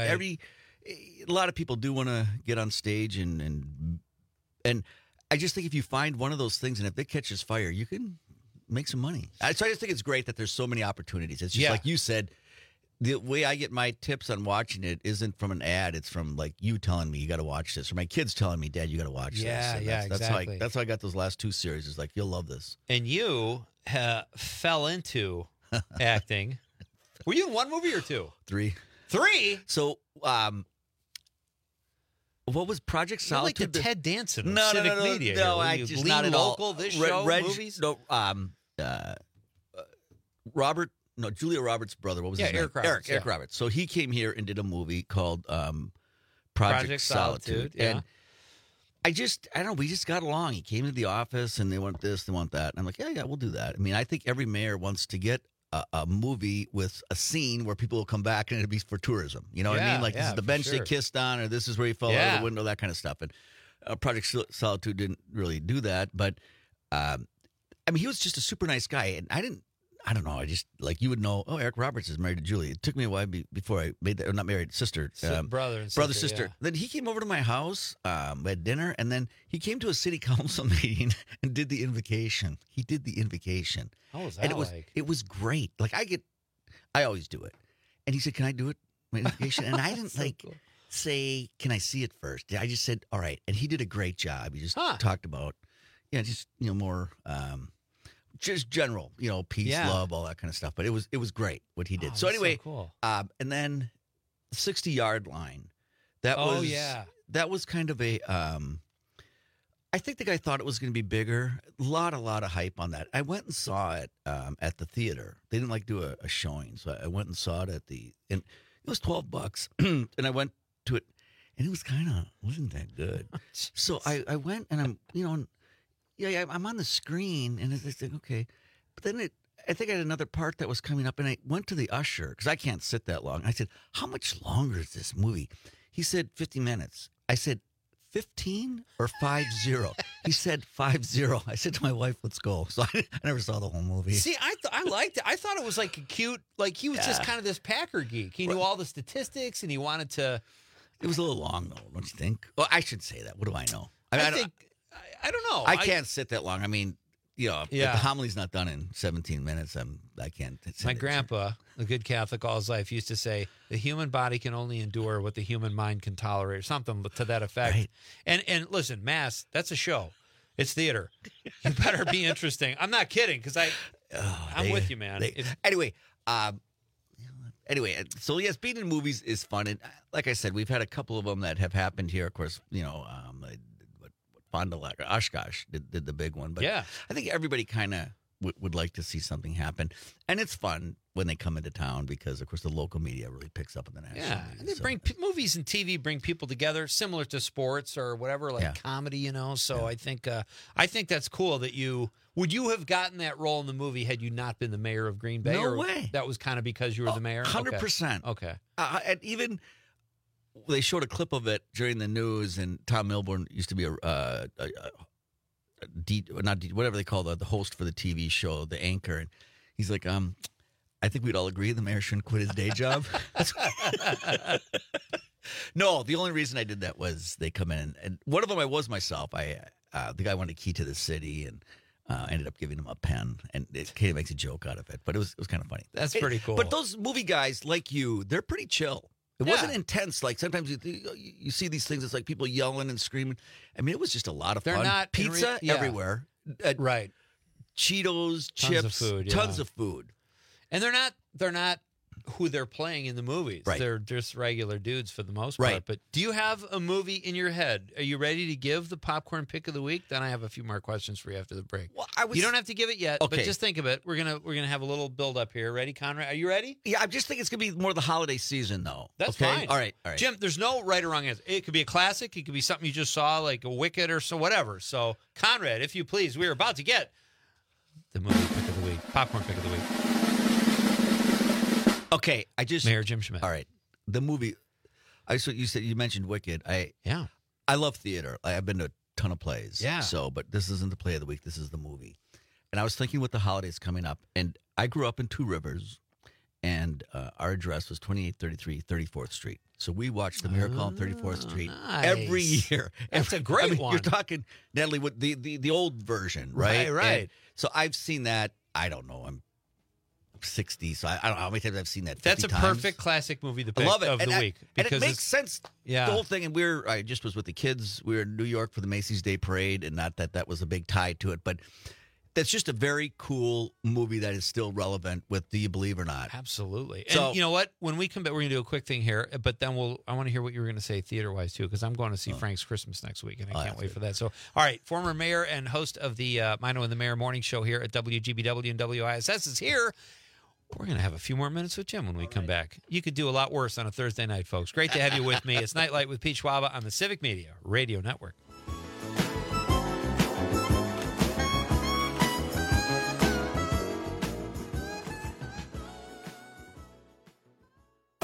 [SPEAKER 3] a lot of people do want to get on stage and I just think if you find one of those things and if it catches fire, you can make some money. So I just think it's great that there's so many opportunities. It's just like you said, the way I get my tips on watching it isn't from an ad. It's from like you telling me you got to watch this, or my kids telling me, Dad, you got to watch this. And
[SPEAKER 17] exactly.
[SPEAKER 3] That's how I got those last 2 series. It's like, you'll love this.
[SPEAKER 17] And you fell into acting. Were you in 1 movie or 2?
[SPEAKER 3] 3.
[SPEAKER 17] 3?
[SPEAKER 3] So, what was Project
[SPEAKER 17] You're like
[SPEAKER 3] Solitude?
[SPEAKER 17] the Ted Danson of
[SPEAKER 3] No,
[SPEAKER 17] civic media.
[SPEAKER 3] No,
[SPEAKER 17] here.
[SPEAKER 3] I
[SPEAKER 17] You
[SPEAKER 3] just
[SPEAKER 17] lean
[SPEAKER 3] not at
[SPEAKER 17] local,
[SPEAKER 3] all.
[SPEAKER 17] this show, movies?
[SPEAKER 3] No, Julia Roberts' brother. What was his name?
[SPEAKER 17] Eric Roberts.
[SPEAKER 3] Eric Roberts. So he came here and did a movie called Project Solitude.
[SPEAKER 17] Yeah.
[SPEAKER 3] And I don't know. We just got along. He came to the office and they want this, they want that. And I'm like, yeah, we'll do that. I mean, I think every mayor wants to get a movie with a scene where people will come back and it'll be for tourism. You know what I mean? Like, this is the bench they kissed on, or this is where he fell out of the window, that kind of stuff. And Project Solitude didn't really do that. But, I mean, he was just a super nice guy. And I don't know. I just, like, you would know, Eric Roberts is married to Julie. It took me a while before I made that, or not married, sister.
[SPEAKER 17] Brother and
[SPEAKER 3] sister.
[SPEAKER 17] sister. Yeah.
[SPEAKER 3] Then he came over to my house, we had dinner, and then he came to a city council meeting and did the invocation. He did the invocation.
[SPEAKER 17] How was that
[SPEAKER 3] and it was great. Like, I always do it. And he said, can I do it, my invocation? And I didn't, say, can I see it first? I just said, all right. And he did a great job. He just talked about, more... just general, peace, love, all that kind of stuff. But it was great what he did. So anyway,
[SPEAKER 17] so cool.
[SPEAKER 3] And then the 60-yard line. That was kind of a. I think the guy thought it was going to be bigger. A lot of hype on that. I went and saw it at the theater. They didn't do a showing, so I went and saw it and it was $12, and I went to it, and it was wasn't that good. So I went and I'm Yeah, I'm on the screen, and it's like, okay. But then I think I had another part that was coming up, and I went to the usher, because I can't sit that long. I said, how much longer is this movie? He said 50 minutes. I said, 15 or 50? He said 50. I said to my wife, let's go. So I never saw the whole movie.
[SPEAKER 17] See, I liked it. I thought it was like a cute, like he was just kind of this Packer geek. He knew all the statistics, and he wanted to.
[SPEAKER 3] It was a little long, though, don't you think? Well, I should say that. What do I know?
[SPEAKER 17] I don't know.
[SPEAKER 3] I can't sit that long. I mean, if the homily's not done in 17 minutes, I can't.
[SPEAKER 17] My grandpa, a good Catholic all his life, used to say, the human body can only endure what the human mind can tolerate, or something to that effect.
[SPEAKER 3] Right.
[SPEAKER 17] And listen, Mass, that's a show. It's theater. You better be interesting. I'm not kidding, because I'm with you, man.
[SPEAKER 3] Anyway, so yes, being in movies is fun. And like I said, we've had a couple of them that have happened here. Of course, Fond du Lac, Oshkosh did the big one. But
[SPEAKER 17] yeah,
[SPEAKER 3] I think everybody kind of would like to see something happen. And it's fun when they come into town because, of course, the local media really picks up on the national media.
[SPEAKER 17] And they bring movies and TV bring people together, similar to sports or whatever, comedy, So I think that's cool that would you have gotten that role in the movie had you not been the mayor of Green Bay?
[SPEAKER 3] No way.
[SPEAKER 17] That was kind of because you were the mayor?
[SPEAKER 3] 100%.
[SPEAKER 17] Okay.
[SPEAKER 3] And even... They showed a clip of it during the news, and Tom Milburn used to be whatever they call the host for the TV show, the anchor, and he's like, I think we'd all agree the mayor shouldn't quit his day job. No, the only reason I did that was they come in, and one of them I was myself. The guy wanted a key to the city, and ended up giving him a pen, and it kind of makes a joke out of it, but it was kind of funny.
[SPEAKER 17] That's pretty cool.
[SPEAKER 3] But those movie guys like you, they're pretty chill. It wasn't intense. Like sometimes you see these things. It's like people yelling and screaming. I mean, it was just a lot of fun.
[SPEAKER 17] They're not
[SPEAKER 3] pizza everywhere.
[SPEAKER 17] Right.
[SPEAKER 3] Cheetos, chips, tons of food.
[SPEAKER 17] And they're not who they're playing in the movies.
[SPEAKER 3] Right.
[SPEAKER 17] They're just regular dudes for the most part.
[SPEAKER 3] Right.
[SPEAKER 17] But do you have a movie in your head? Are you ready to give the popcorn pick of the week? Then I have a few more questions for you after the break.
[SPEAKER 3] Well,
[SPEAKER 17] you don't have to give it yet, but just think of it. We're gonna have a little build up here. Ready, Conrad? Are you ready?
[SPEAKER 3] Yeah, I just think it's gonna be more the holiday season, though.
[SPEAKER 17] That's fine.
[SPEAKER 3] All right.
[SPEAKER 17] Jim, there's no right or wrong answer. It could be a classic. It could be something you just saw, like a Wicked or so whatever. So, Conrad, if you please, we're about to get the movie pick of the week, popcorn pick of the week.
[SPEAKER 3] Okay,
[SPEAKER 17] Mayor Jim Schmidt.
[SPEAKER 3] All right, the movie. You mentioned Wicked. I love theater. I've been to a ton of plays.
[SPEAKER 17] Yeah.
[SPEAKER 3] So, but this isn't the play of the week. This is the movie. And I was thinking with the holidays coming up, and I grew up in Two Rivers, and our address was 2833 34th Street. So we watched The Miracle on 34th Street every year.
[SPEAKER 17] That's a great one.
[SPEAKER 3] You're talking, Natalie, with the old version, right?
[SPEAKER 17] Right.
[SPEAKER 3] And so I've seen that. I don't know. I'm 60, so I don't know how many times I've seen that. 50
[SPEAKER 17] That's a
[SPEAKER 3] times.
[SPEAKER 17] perfect classic movie to pick
[SPEAKER 3] I love it.
[SPEAKER 17] of the week.
[SPEAKER 3] Because it makes sense.
[SPEAKER 17] Yeah.
[SPEAKER 3] The whole thing. And I just was with the kids. We were in New York for the Macy's Day Parade, and not that was a big tie to it, but that's just a very cool movie that is still relevant with Do You Believe or Not?
[SPEAKER 17] Absolutely.
[SPEAKER 3] So,
[SPEAKER 17] and you know what? When we come back, we're going to do a quick thing here, but then I want to hear what you were going to say theater-wise, too, because I'm going to see Frank's Christmas next week, and I can't wait for that. So, all right, former mayor and host of the Mino and the Mayor morning show here at WGBW and WISS is here. We're going to have a few more minutes with Jim when we come back. You could do a lot worse on a Thursday night, folks. Great to have you with me. It's Nightlight with Pete Schwaba on the Civic Media Radio Network.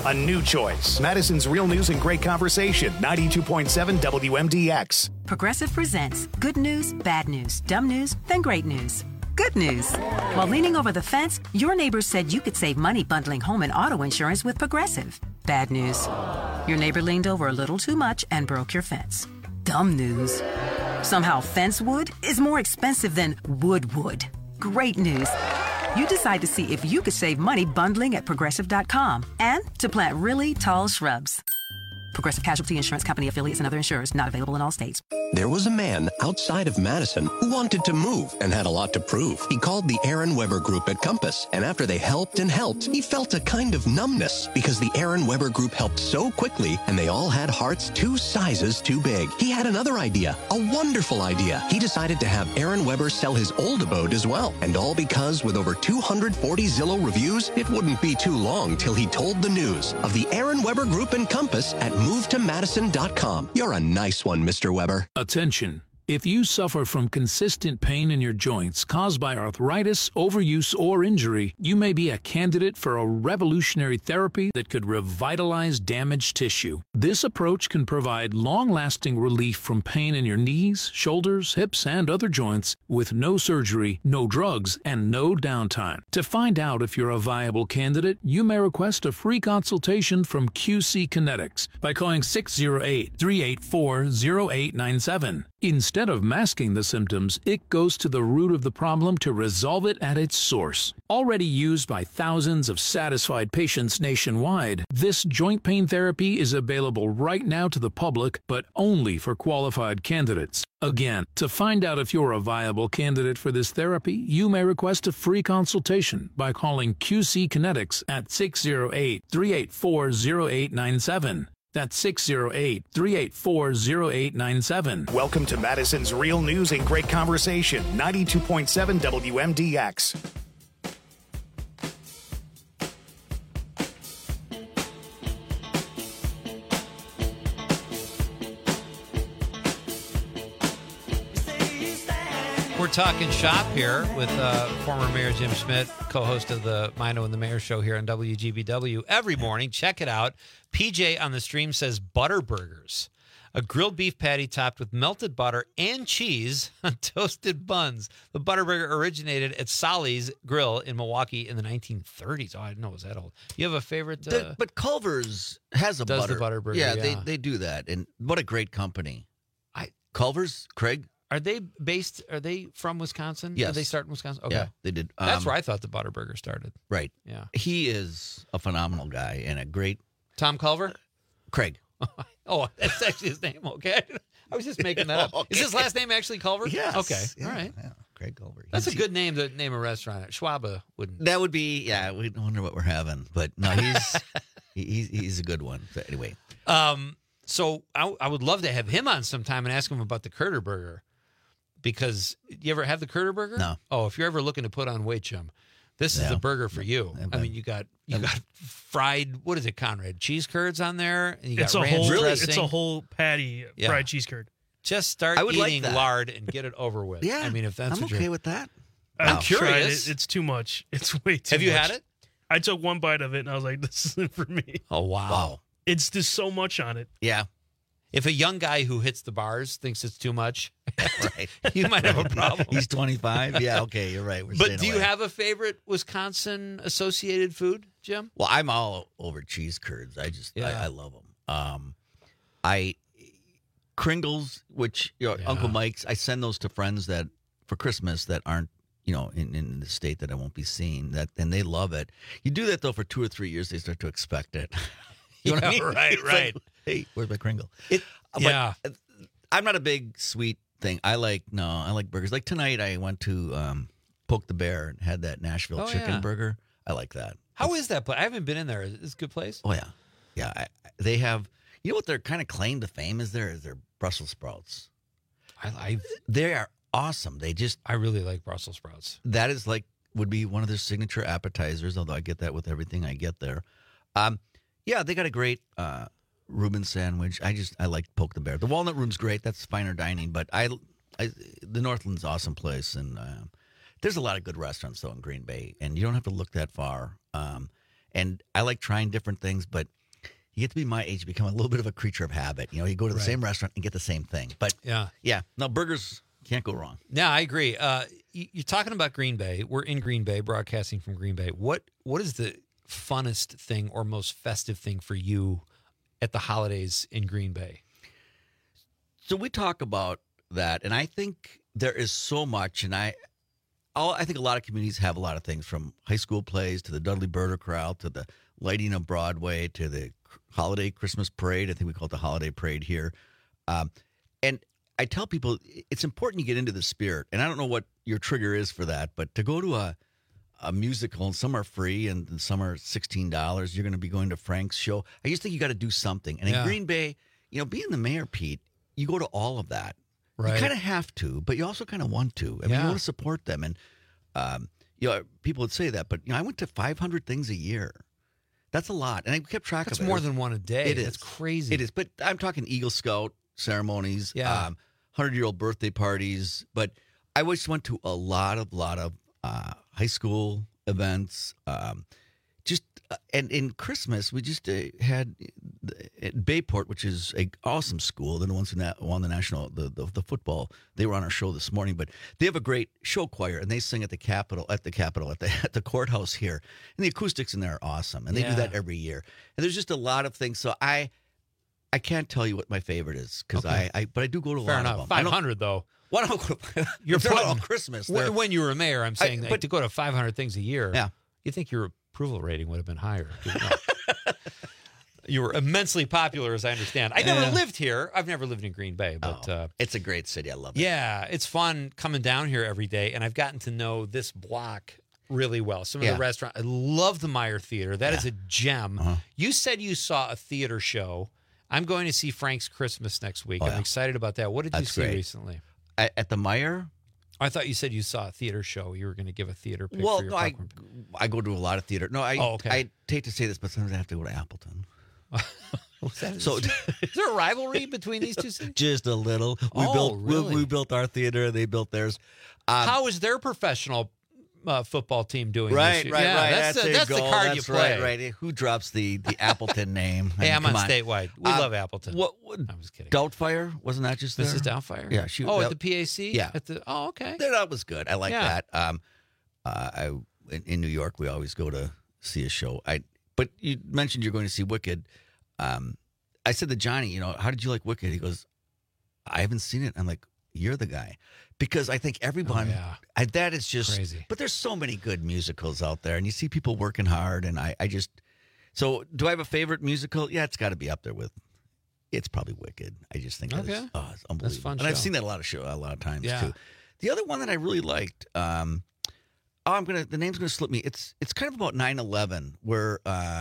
[SPEAKER 5] a new choice. Madison's Real News and Great Conversation, 92.7 WMDX.
[SPEAKER 8] Progressive presents good news, bad news, dumb news, then great news. Good news. While leaning over the fence, your neighbor said you could save money bundling home and auto insurance with Progressive. Bad news. Your neighbor leaned over a little too much and broke your fence. Dumb news. Somehow fence wood is more expensive than wood. Great news. You decide to see if you could save money bundling at Progressive.com and to plant really tall shrubs. Progressive Casualty Insurance Company affiliates and other insurers not available in all states.
[SPEAKER 9] There was a man outside of Madison who wanted to move and had a lot to prove. He called the Aaron Weber Group at Compass, and after they helped, he felt a kind of numbness because the Aaron Weber Group helped so quickly and they all had hearts 2 sizes too big. He had another idea, a wonderful idea. He decided to have Aaron Weber sell his old abode as well, and all because with over 240 Zillow reviews, it wouldn't be too long till he told the news of the Aaron Weber Group and Compass at MoveToMadison.com. You're a nice one, Mr. Weber.
[SPEAKER 20] Attention. If you suffer from consistent pain in your joints caused by arthritis, overuse, or injury, you may be a candidate for a revolutionary therapy that could revitalize damaged tissue. This approach can provide long-lasting relief from pain in your knees, shoulders, hips, and other joints with no surgery, no drugs, and no downtime. To find out if you're a viable candidate, you may request a free consultation from QC Kinetics by calling 608-384-0897. Instead of masking the symptoms, it goes to the root of the problem to resolve it at its source. Already used by thousands of satisfied patients nationwide, this joint pain therapy is available right now to the public, but only for qualified candidates. Again, to find out if you're a viable candidate for this therapy, you may request a free consultation by calling QC Kinetics at 608-384-0897. That's 608-384-0897.
[SPEAKER 5] Welcome to Madison's Real News and Great Conversation, 92.7 WMDX.
[SPEAKER 17] We're talking shop here with former Mayor Jim Schmidt, co-host of the Mino and the Mayor show here on WGBW every morning. Check it out. PJ on the stream says butter burgers, a grilled beef patty topped with melted butter and cheese on toasted buns. The butter burger originated at Solly's Grill in Milwaukee in the 1930s. Oh, I didn't know it was that old. You have a favorite?
[SPEAKER 3] But Culver's has a
[SPEAKER 17] does the butter burger.
[SPEAKER 3] Yeah, they do that. And what a great company. Culver's, Craig?
[SPEAKER 17] Are they from Wisconsin?
[SPEAKER 3] Yes.
[SPEAKER 17] Did they start in Wisconsin? Okay.
[SPEAKER 3] Yeah, they did.
[SPEAKER 17] That's where I thought the butter burger started.
[SPEAKER 3] Right.
[SPEAKER 17] Yeah.
[SPEAKER 3] He is a phenomenal guy and a great...
[SPEAKER 17] Tom Culver?
[SPEAKER 3] Craig.
[SPEAKER 17] Oh, that's actually his name. Okay. I was just making that up.
[SPEAKER 3] Okay.
[SPEAKER 17] Is his last name actually Culver?
[SPEAKER 3] Yes.
[SPEAKER 17] Okay.
[SPEAKER 3] Yeah,
[SPEAKER 17] all right.
[SPEAKER 3] Yeah. Craig Culver.
[SPEAKER 17] That's a good name to name a restaurant. Schwaba wouldn't.
[SPEAKER 3] That would be, yeah, we wonder what we're having. But no, he's a good one. So anyway.
[SPEAKER 17] So I would love to have him on sometime and ask him about the Curter Burger. Because you ever have the Curter Burger?
[SPEAKER 3] No.
[SPEAKER 17] Oh, if you're ever looking to put on weight, Jim, this is the burger for you. I mean, you got fried. What is it, Conrad? Cheese curds on there, and you got ranch dressing.
[SPEAKER 18] It's a whole patty fried cheese curd.
[SPEAKER 17] Just start eating lard and get it over with.
[SPEAKER 3] Yeah,
[SPEAKER 17] I mean, if that's
[SPEAKER 3] I'm okay with that.
[SPEAKER 17] I'm curious.
[SPEAKER 18] It's too much. It's way too much.
[SPEAKER 17] Have you had it?
[SPEAKER 18] I took one bite of it and I was like, "This isn't for me."
[SPEAKER 17] Oh wow!
[SPEAKER 18] It's just so much on it.
[SPEAKER 17] Yeah. If a young guy who hits the bars thinks it's too much, right, you might have a problem.
[SPEAKER 3] He's 25. Yeah, okay, you're right.
[SPEAKER 17] But do you have a favorite Wisconsin associated food, Jim?
[SPEAKER 3] Well, I'm all over cheese curds. I love them. Kringles, which Uncle Mike's, I send those to friends that for Christmas that aren't in the state that I won't be seeing and they love it. You do that though for 2 or 3 years, they start to expect it. You know what I mean?
[SPEAKER 17] Right.
[SPEAKER 3] Like, hey, where's my Kringle? But I'm not a big sweet thing. I like burgers. Like tonight, I went to Poke the Bear and had that Nashville chicken burger. I like that.
[SPEAKER 17] How is that place? I haven't been in there. Is it a good place?
[SPEAKER 3] Oh yeah. They have. You know what their kind of claim to fame is? Their Brussels sprouts. They are awesome. I really like Brussels sprouts. That is would be one of their signature appetizers. Although I get that with everything I get there. Yeah, they got a great Reuben sandwich. I like Poke the Bear. The Walnut Room's great. That's finer dining. But the Northland's an awesome place, and there's a lot of good restaurants though in Green Bay, and you don't have to look that far. And I like trying different things, but you get to be my age, you become a little bit of a creature of habit. You know, you go to the same restaurant and get the same thing. But yeah. No, burgers can't go wrong.
[SPEAKER 17] Yeah, I agree. You're talking about Green Bay. We're in Green Bay, broadcasting from Green Bay. What is the funnest thing or most festive thing for you at the holidays in Green Bay?
[SPEAKER 3] So we talk about that, and I think there is so much, and I think a lot of communities have a lot of things, from high school plays to the Dudley Birder Corral to the lighting of Broadway to the holiday Christmas parade. I think we call it the holiday parade here. And I tell people it's important you get into the spirit, and I don't know what your trigger is for that, but to go to a musical, and some are free and some are $16. You're going to be going to Frank's show. I just think you got to do something. And in Green Bay, you know, being the mayor, Pete, you go to all of that. Right. You kind of have to, but you also kind of want to. I mean, you want to support them. And, you know, people would say that, but, you know, I went to 500 things a year. That's a lot. And I kept track of it.
[SPEAKER 17] That's more than one a day.
[SPEAKER 3] It is.
[SPEAKER 17] That's crazy.
[SPEAKER 3] It is. But I'm talking Eagle Scout ceremonies, 100-year-old birthday parties. But I always went to a lot of high school events. And in Christmas, we just had at Bayport, which is an awesome school. They're the ones who won the national, the football. They were on our show this morning, but they have a great show choir, and they sing at the courthouse here. And the acoustics in there are awesome, and they do that every year. And there's just a lot of things. So I can't tell you what my favorite is, because but I do go to a lot of them.
[SPEAKER 17] 500 though.
[SPEAKER 3] Well,
[SPEAKER 17] you're
[SPEAKER 3] putting
[SPEAKER 17] all
[SPEAKER 3] Christmas.
[SPEAKER 17] When you were mayor, I'm saying
[SPEAKER 3] but
[SPEAKER 17] to go to 500 things a year.
[SPEAKER 3] Yeah,
[SPEAKER 17] you think your approval rating would have been higher? You were immensely popular, as I understand. I never lived here. I've never lived in Green Bay, but
[SPEAKER 3] it's a great city. I love it.
[SPEAKER 17] Yeah, it's fun coming down here every day, and I've gotten to know this block really well. Some of the restaurants. I love the Meyer Theater. That is a gem. You said you saw a theater show. I'm going to see Frank's Christmas next week. I'm excited about that. What did you see recently?
[SPEAKER 3] At the Meyer?
[SPEAKER 17] I thought you said you saw a theater show. You were going to give a theater pick
[SPEAKER 3] well,
[SPEAKER 17] for your
[SPEAKER 3] no, I go to a lot of theater. No, I hate to say this, but sometimes I have to go to Appleton.
[SPEAKER 17] So, is there a rivalry between these two cities?
[SPEAKER 3] Just a little. We built our theater. They built theirs.
[SPEAKER 17] How is their professional football team doing?
[SPEAKER 3] Right.
[SPEAKER 17] That's the card you play.
[SPEAKER 3] Right. Who drops the Appleton name?
[SPEAKER 17] Hey, I'm on Statewide. We love Appleton.
[SPEAKER 3] What?
[SPEAKER 17] I was kidding.
[SPEAKER 3] Doubtfire, wasn't that just there?
[SPEAKER 17] Mrs. Doubtfire?
[SPEAKER 3] Yeah.
[SPEAKER 17] at the PAC?
[SPEAKER 3] Yeah.
[SPEAKER 17] Okay.
[SPEAKER 3] That was good. I like that. In New York, we always go to see a show. But you mentioned you're going to see Wicked. I said to Johnny, you know, how did you like Wicked? He goes, I haven't seen it. I'm like, you're the guy. Because I think everyone, that is just
[SPEAKER 17] crazy.
[SPEAKER 3] But there's so many good musicals out there, and you see people working hard, and I just, so do I have a favorite musical? Yeah, it's got to be up there with, it's probably Wicked. I just think it's unbelievable.
[SPEAKER 17] That's fun.
[SPEAKER 3] And I've seen that a lot of times too. The other one that I really liked, the name's gonna slip me. It's kind of about 9/11, where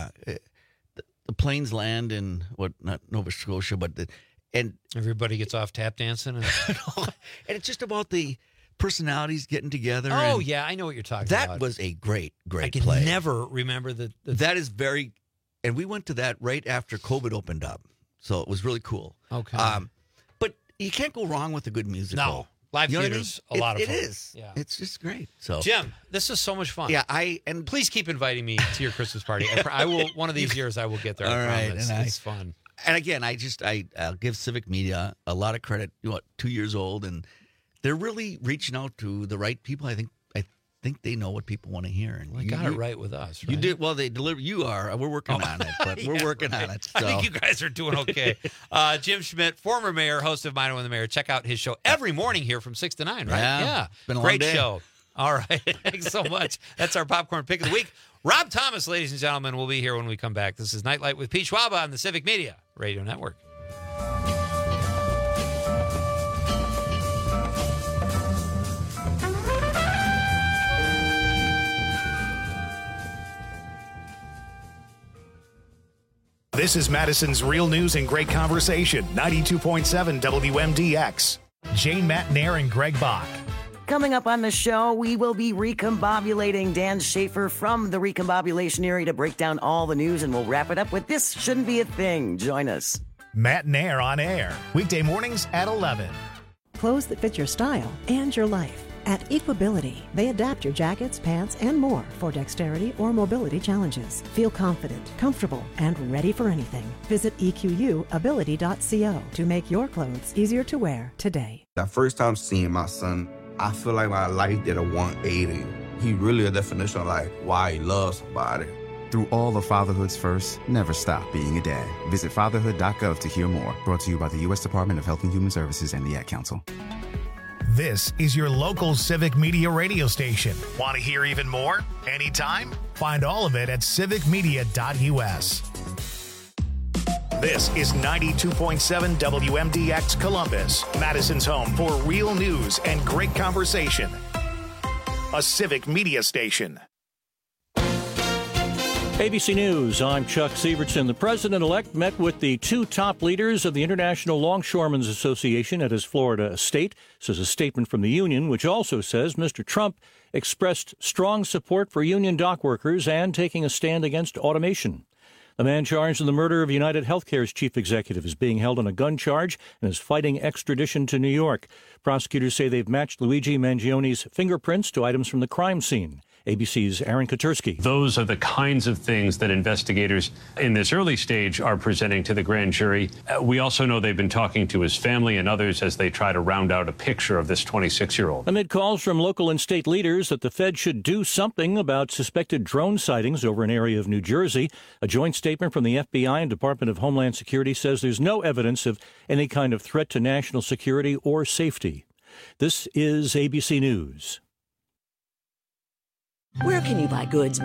[SPEAKER 3] the planes land in not Nova Scotia, but and
[SPEAKER 17] everybody gets off tap dancing, and
[SPEAKER 3] it's just about the personalities getting together.
[SPEAKER 17] Oh yeah, I know what you're talking about.
[SPEAKER 3] That was a great play.
[SPEAKER 17] I can never remember the.
[SPEAKER 3] That is very, and we went to that right after COVID opened up, so it was really cool.
[SPEAKER 17] Okay,
[SPEAKER 3] but you can't go wrong with a good musical.
[SPEAKER 17] No. Live theater's a lot of fun.
[SPEAKER 3] It is. Yeah. It's just great. So,
[SPEAKER 17] Jim, this is so much fun.
[SPEAKER 3] Yeah,
[SPEAKER 17] and please keep inviting me to your Christmas party. I will. One of these years, I will get there.
[SPEAKER 3] All right,
[SPEAKER 17] promise. It's fun.
[SPEAKER 3] And again, I'll give Civic Media a lot of credit. 2 years old, and they're really reaching out to the right people. I think they know what people want to hear. And
[SPEAKER 17] you got it right with us. Right?
[SPEAKER 3] You did well. They deliver. You are. We're working on it, but we're working on it. So.
[SPEAKER 17] I think you guys are doing okay. Jim Schmidt, former mayor, host of Mine with the Mayor. Check out his show every morning here from 6 to 9. Right?
[SPEAKER 3] Yeah.
[SPEAKER 17] Been a great show. All right. Thanks so much. That's our popcorn pick of the week. Rob Thomas, ladies and gentlemen, will be here when we come back. This is Nightlight with Pete Schwaba on the Civic Media Radio Network.
[SPEAKER 5] This is Madison's Real News and Great Conversation, 92.7 WMDX. Jane Matt Nair and Greg Bach.
[SPEAKER 10] Coming up on the show, we will be recombobulating Dan Schaefer from the recombobulation area to break down all the news, and we'll wrap it up with This Shouldn't Be a Thing. Join us.
[SPEAKER 5] Matt Nair on air, weekday mornings at 11.
[SPEAKER 11] Clothes that fit your style and your life. At Equability, they adapt your jackets, pants, and more for dexterity or mobility challenges. Feel confident, comfortable, and ready for anything. Visit EQUability.co to make your clothes easier to wear today.
[SPEAKER 13] That first time seeing my son, I feel like my life did a 180. He really a definition of like why he loves somebody.
[SPEAKER 15] Through all of fatherhood's first, never stop being a dad. Visit fatherhood.gov to hear more. Brought to you by the U.S. Department of Health and Human Services and the Ad Council.
[SPEAKER 5] This is your local civic media radio station. Want to hear even more? Anytime? Find all of it at civicmedia.us. This is 92.7 WMDX Columbus, Madison's home for real news and great conversation. A civic media station.
[SPEAKER 16] ABC News, I'm Chuck Sievertson. The president-elect met with the two top leaders of the International Longshoremen's Association at his Florida estate, says a statement from the union, which also says Mr. Trump expressed strong support for union dock workers and taking a stand against automation. The man charged in the murder of United Healthcare's chief executive is being held on a gun charge and is fighting extradition to New York. Prosecutors say they've matched Luigi Mangione's fingerprints to items from the crime scene. ABC's Aaron Katursky.
[SPEAKER 21] Those are the kinds of things that investigators in this early stage are presenting to the grand jury. We also know they've been talking to his family and others as they try to round out a picture of this 26-year-old.
[SPEAKER 16] Amid calls from local and state leaders that the Fed should do something about suspected drone sightings over an area of New Jersey, a joint statement from the FBI and Department of Homeland Security says there's no evidence of any kind of threat to national security or safety. This is ABC News.
[SPEAKER 22] Where can you buy goods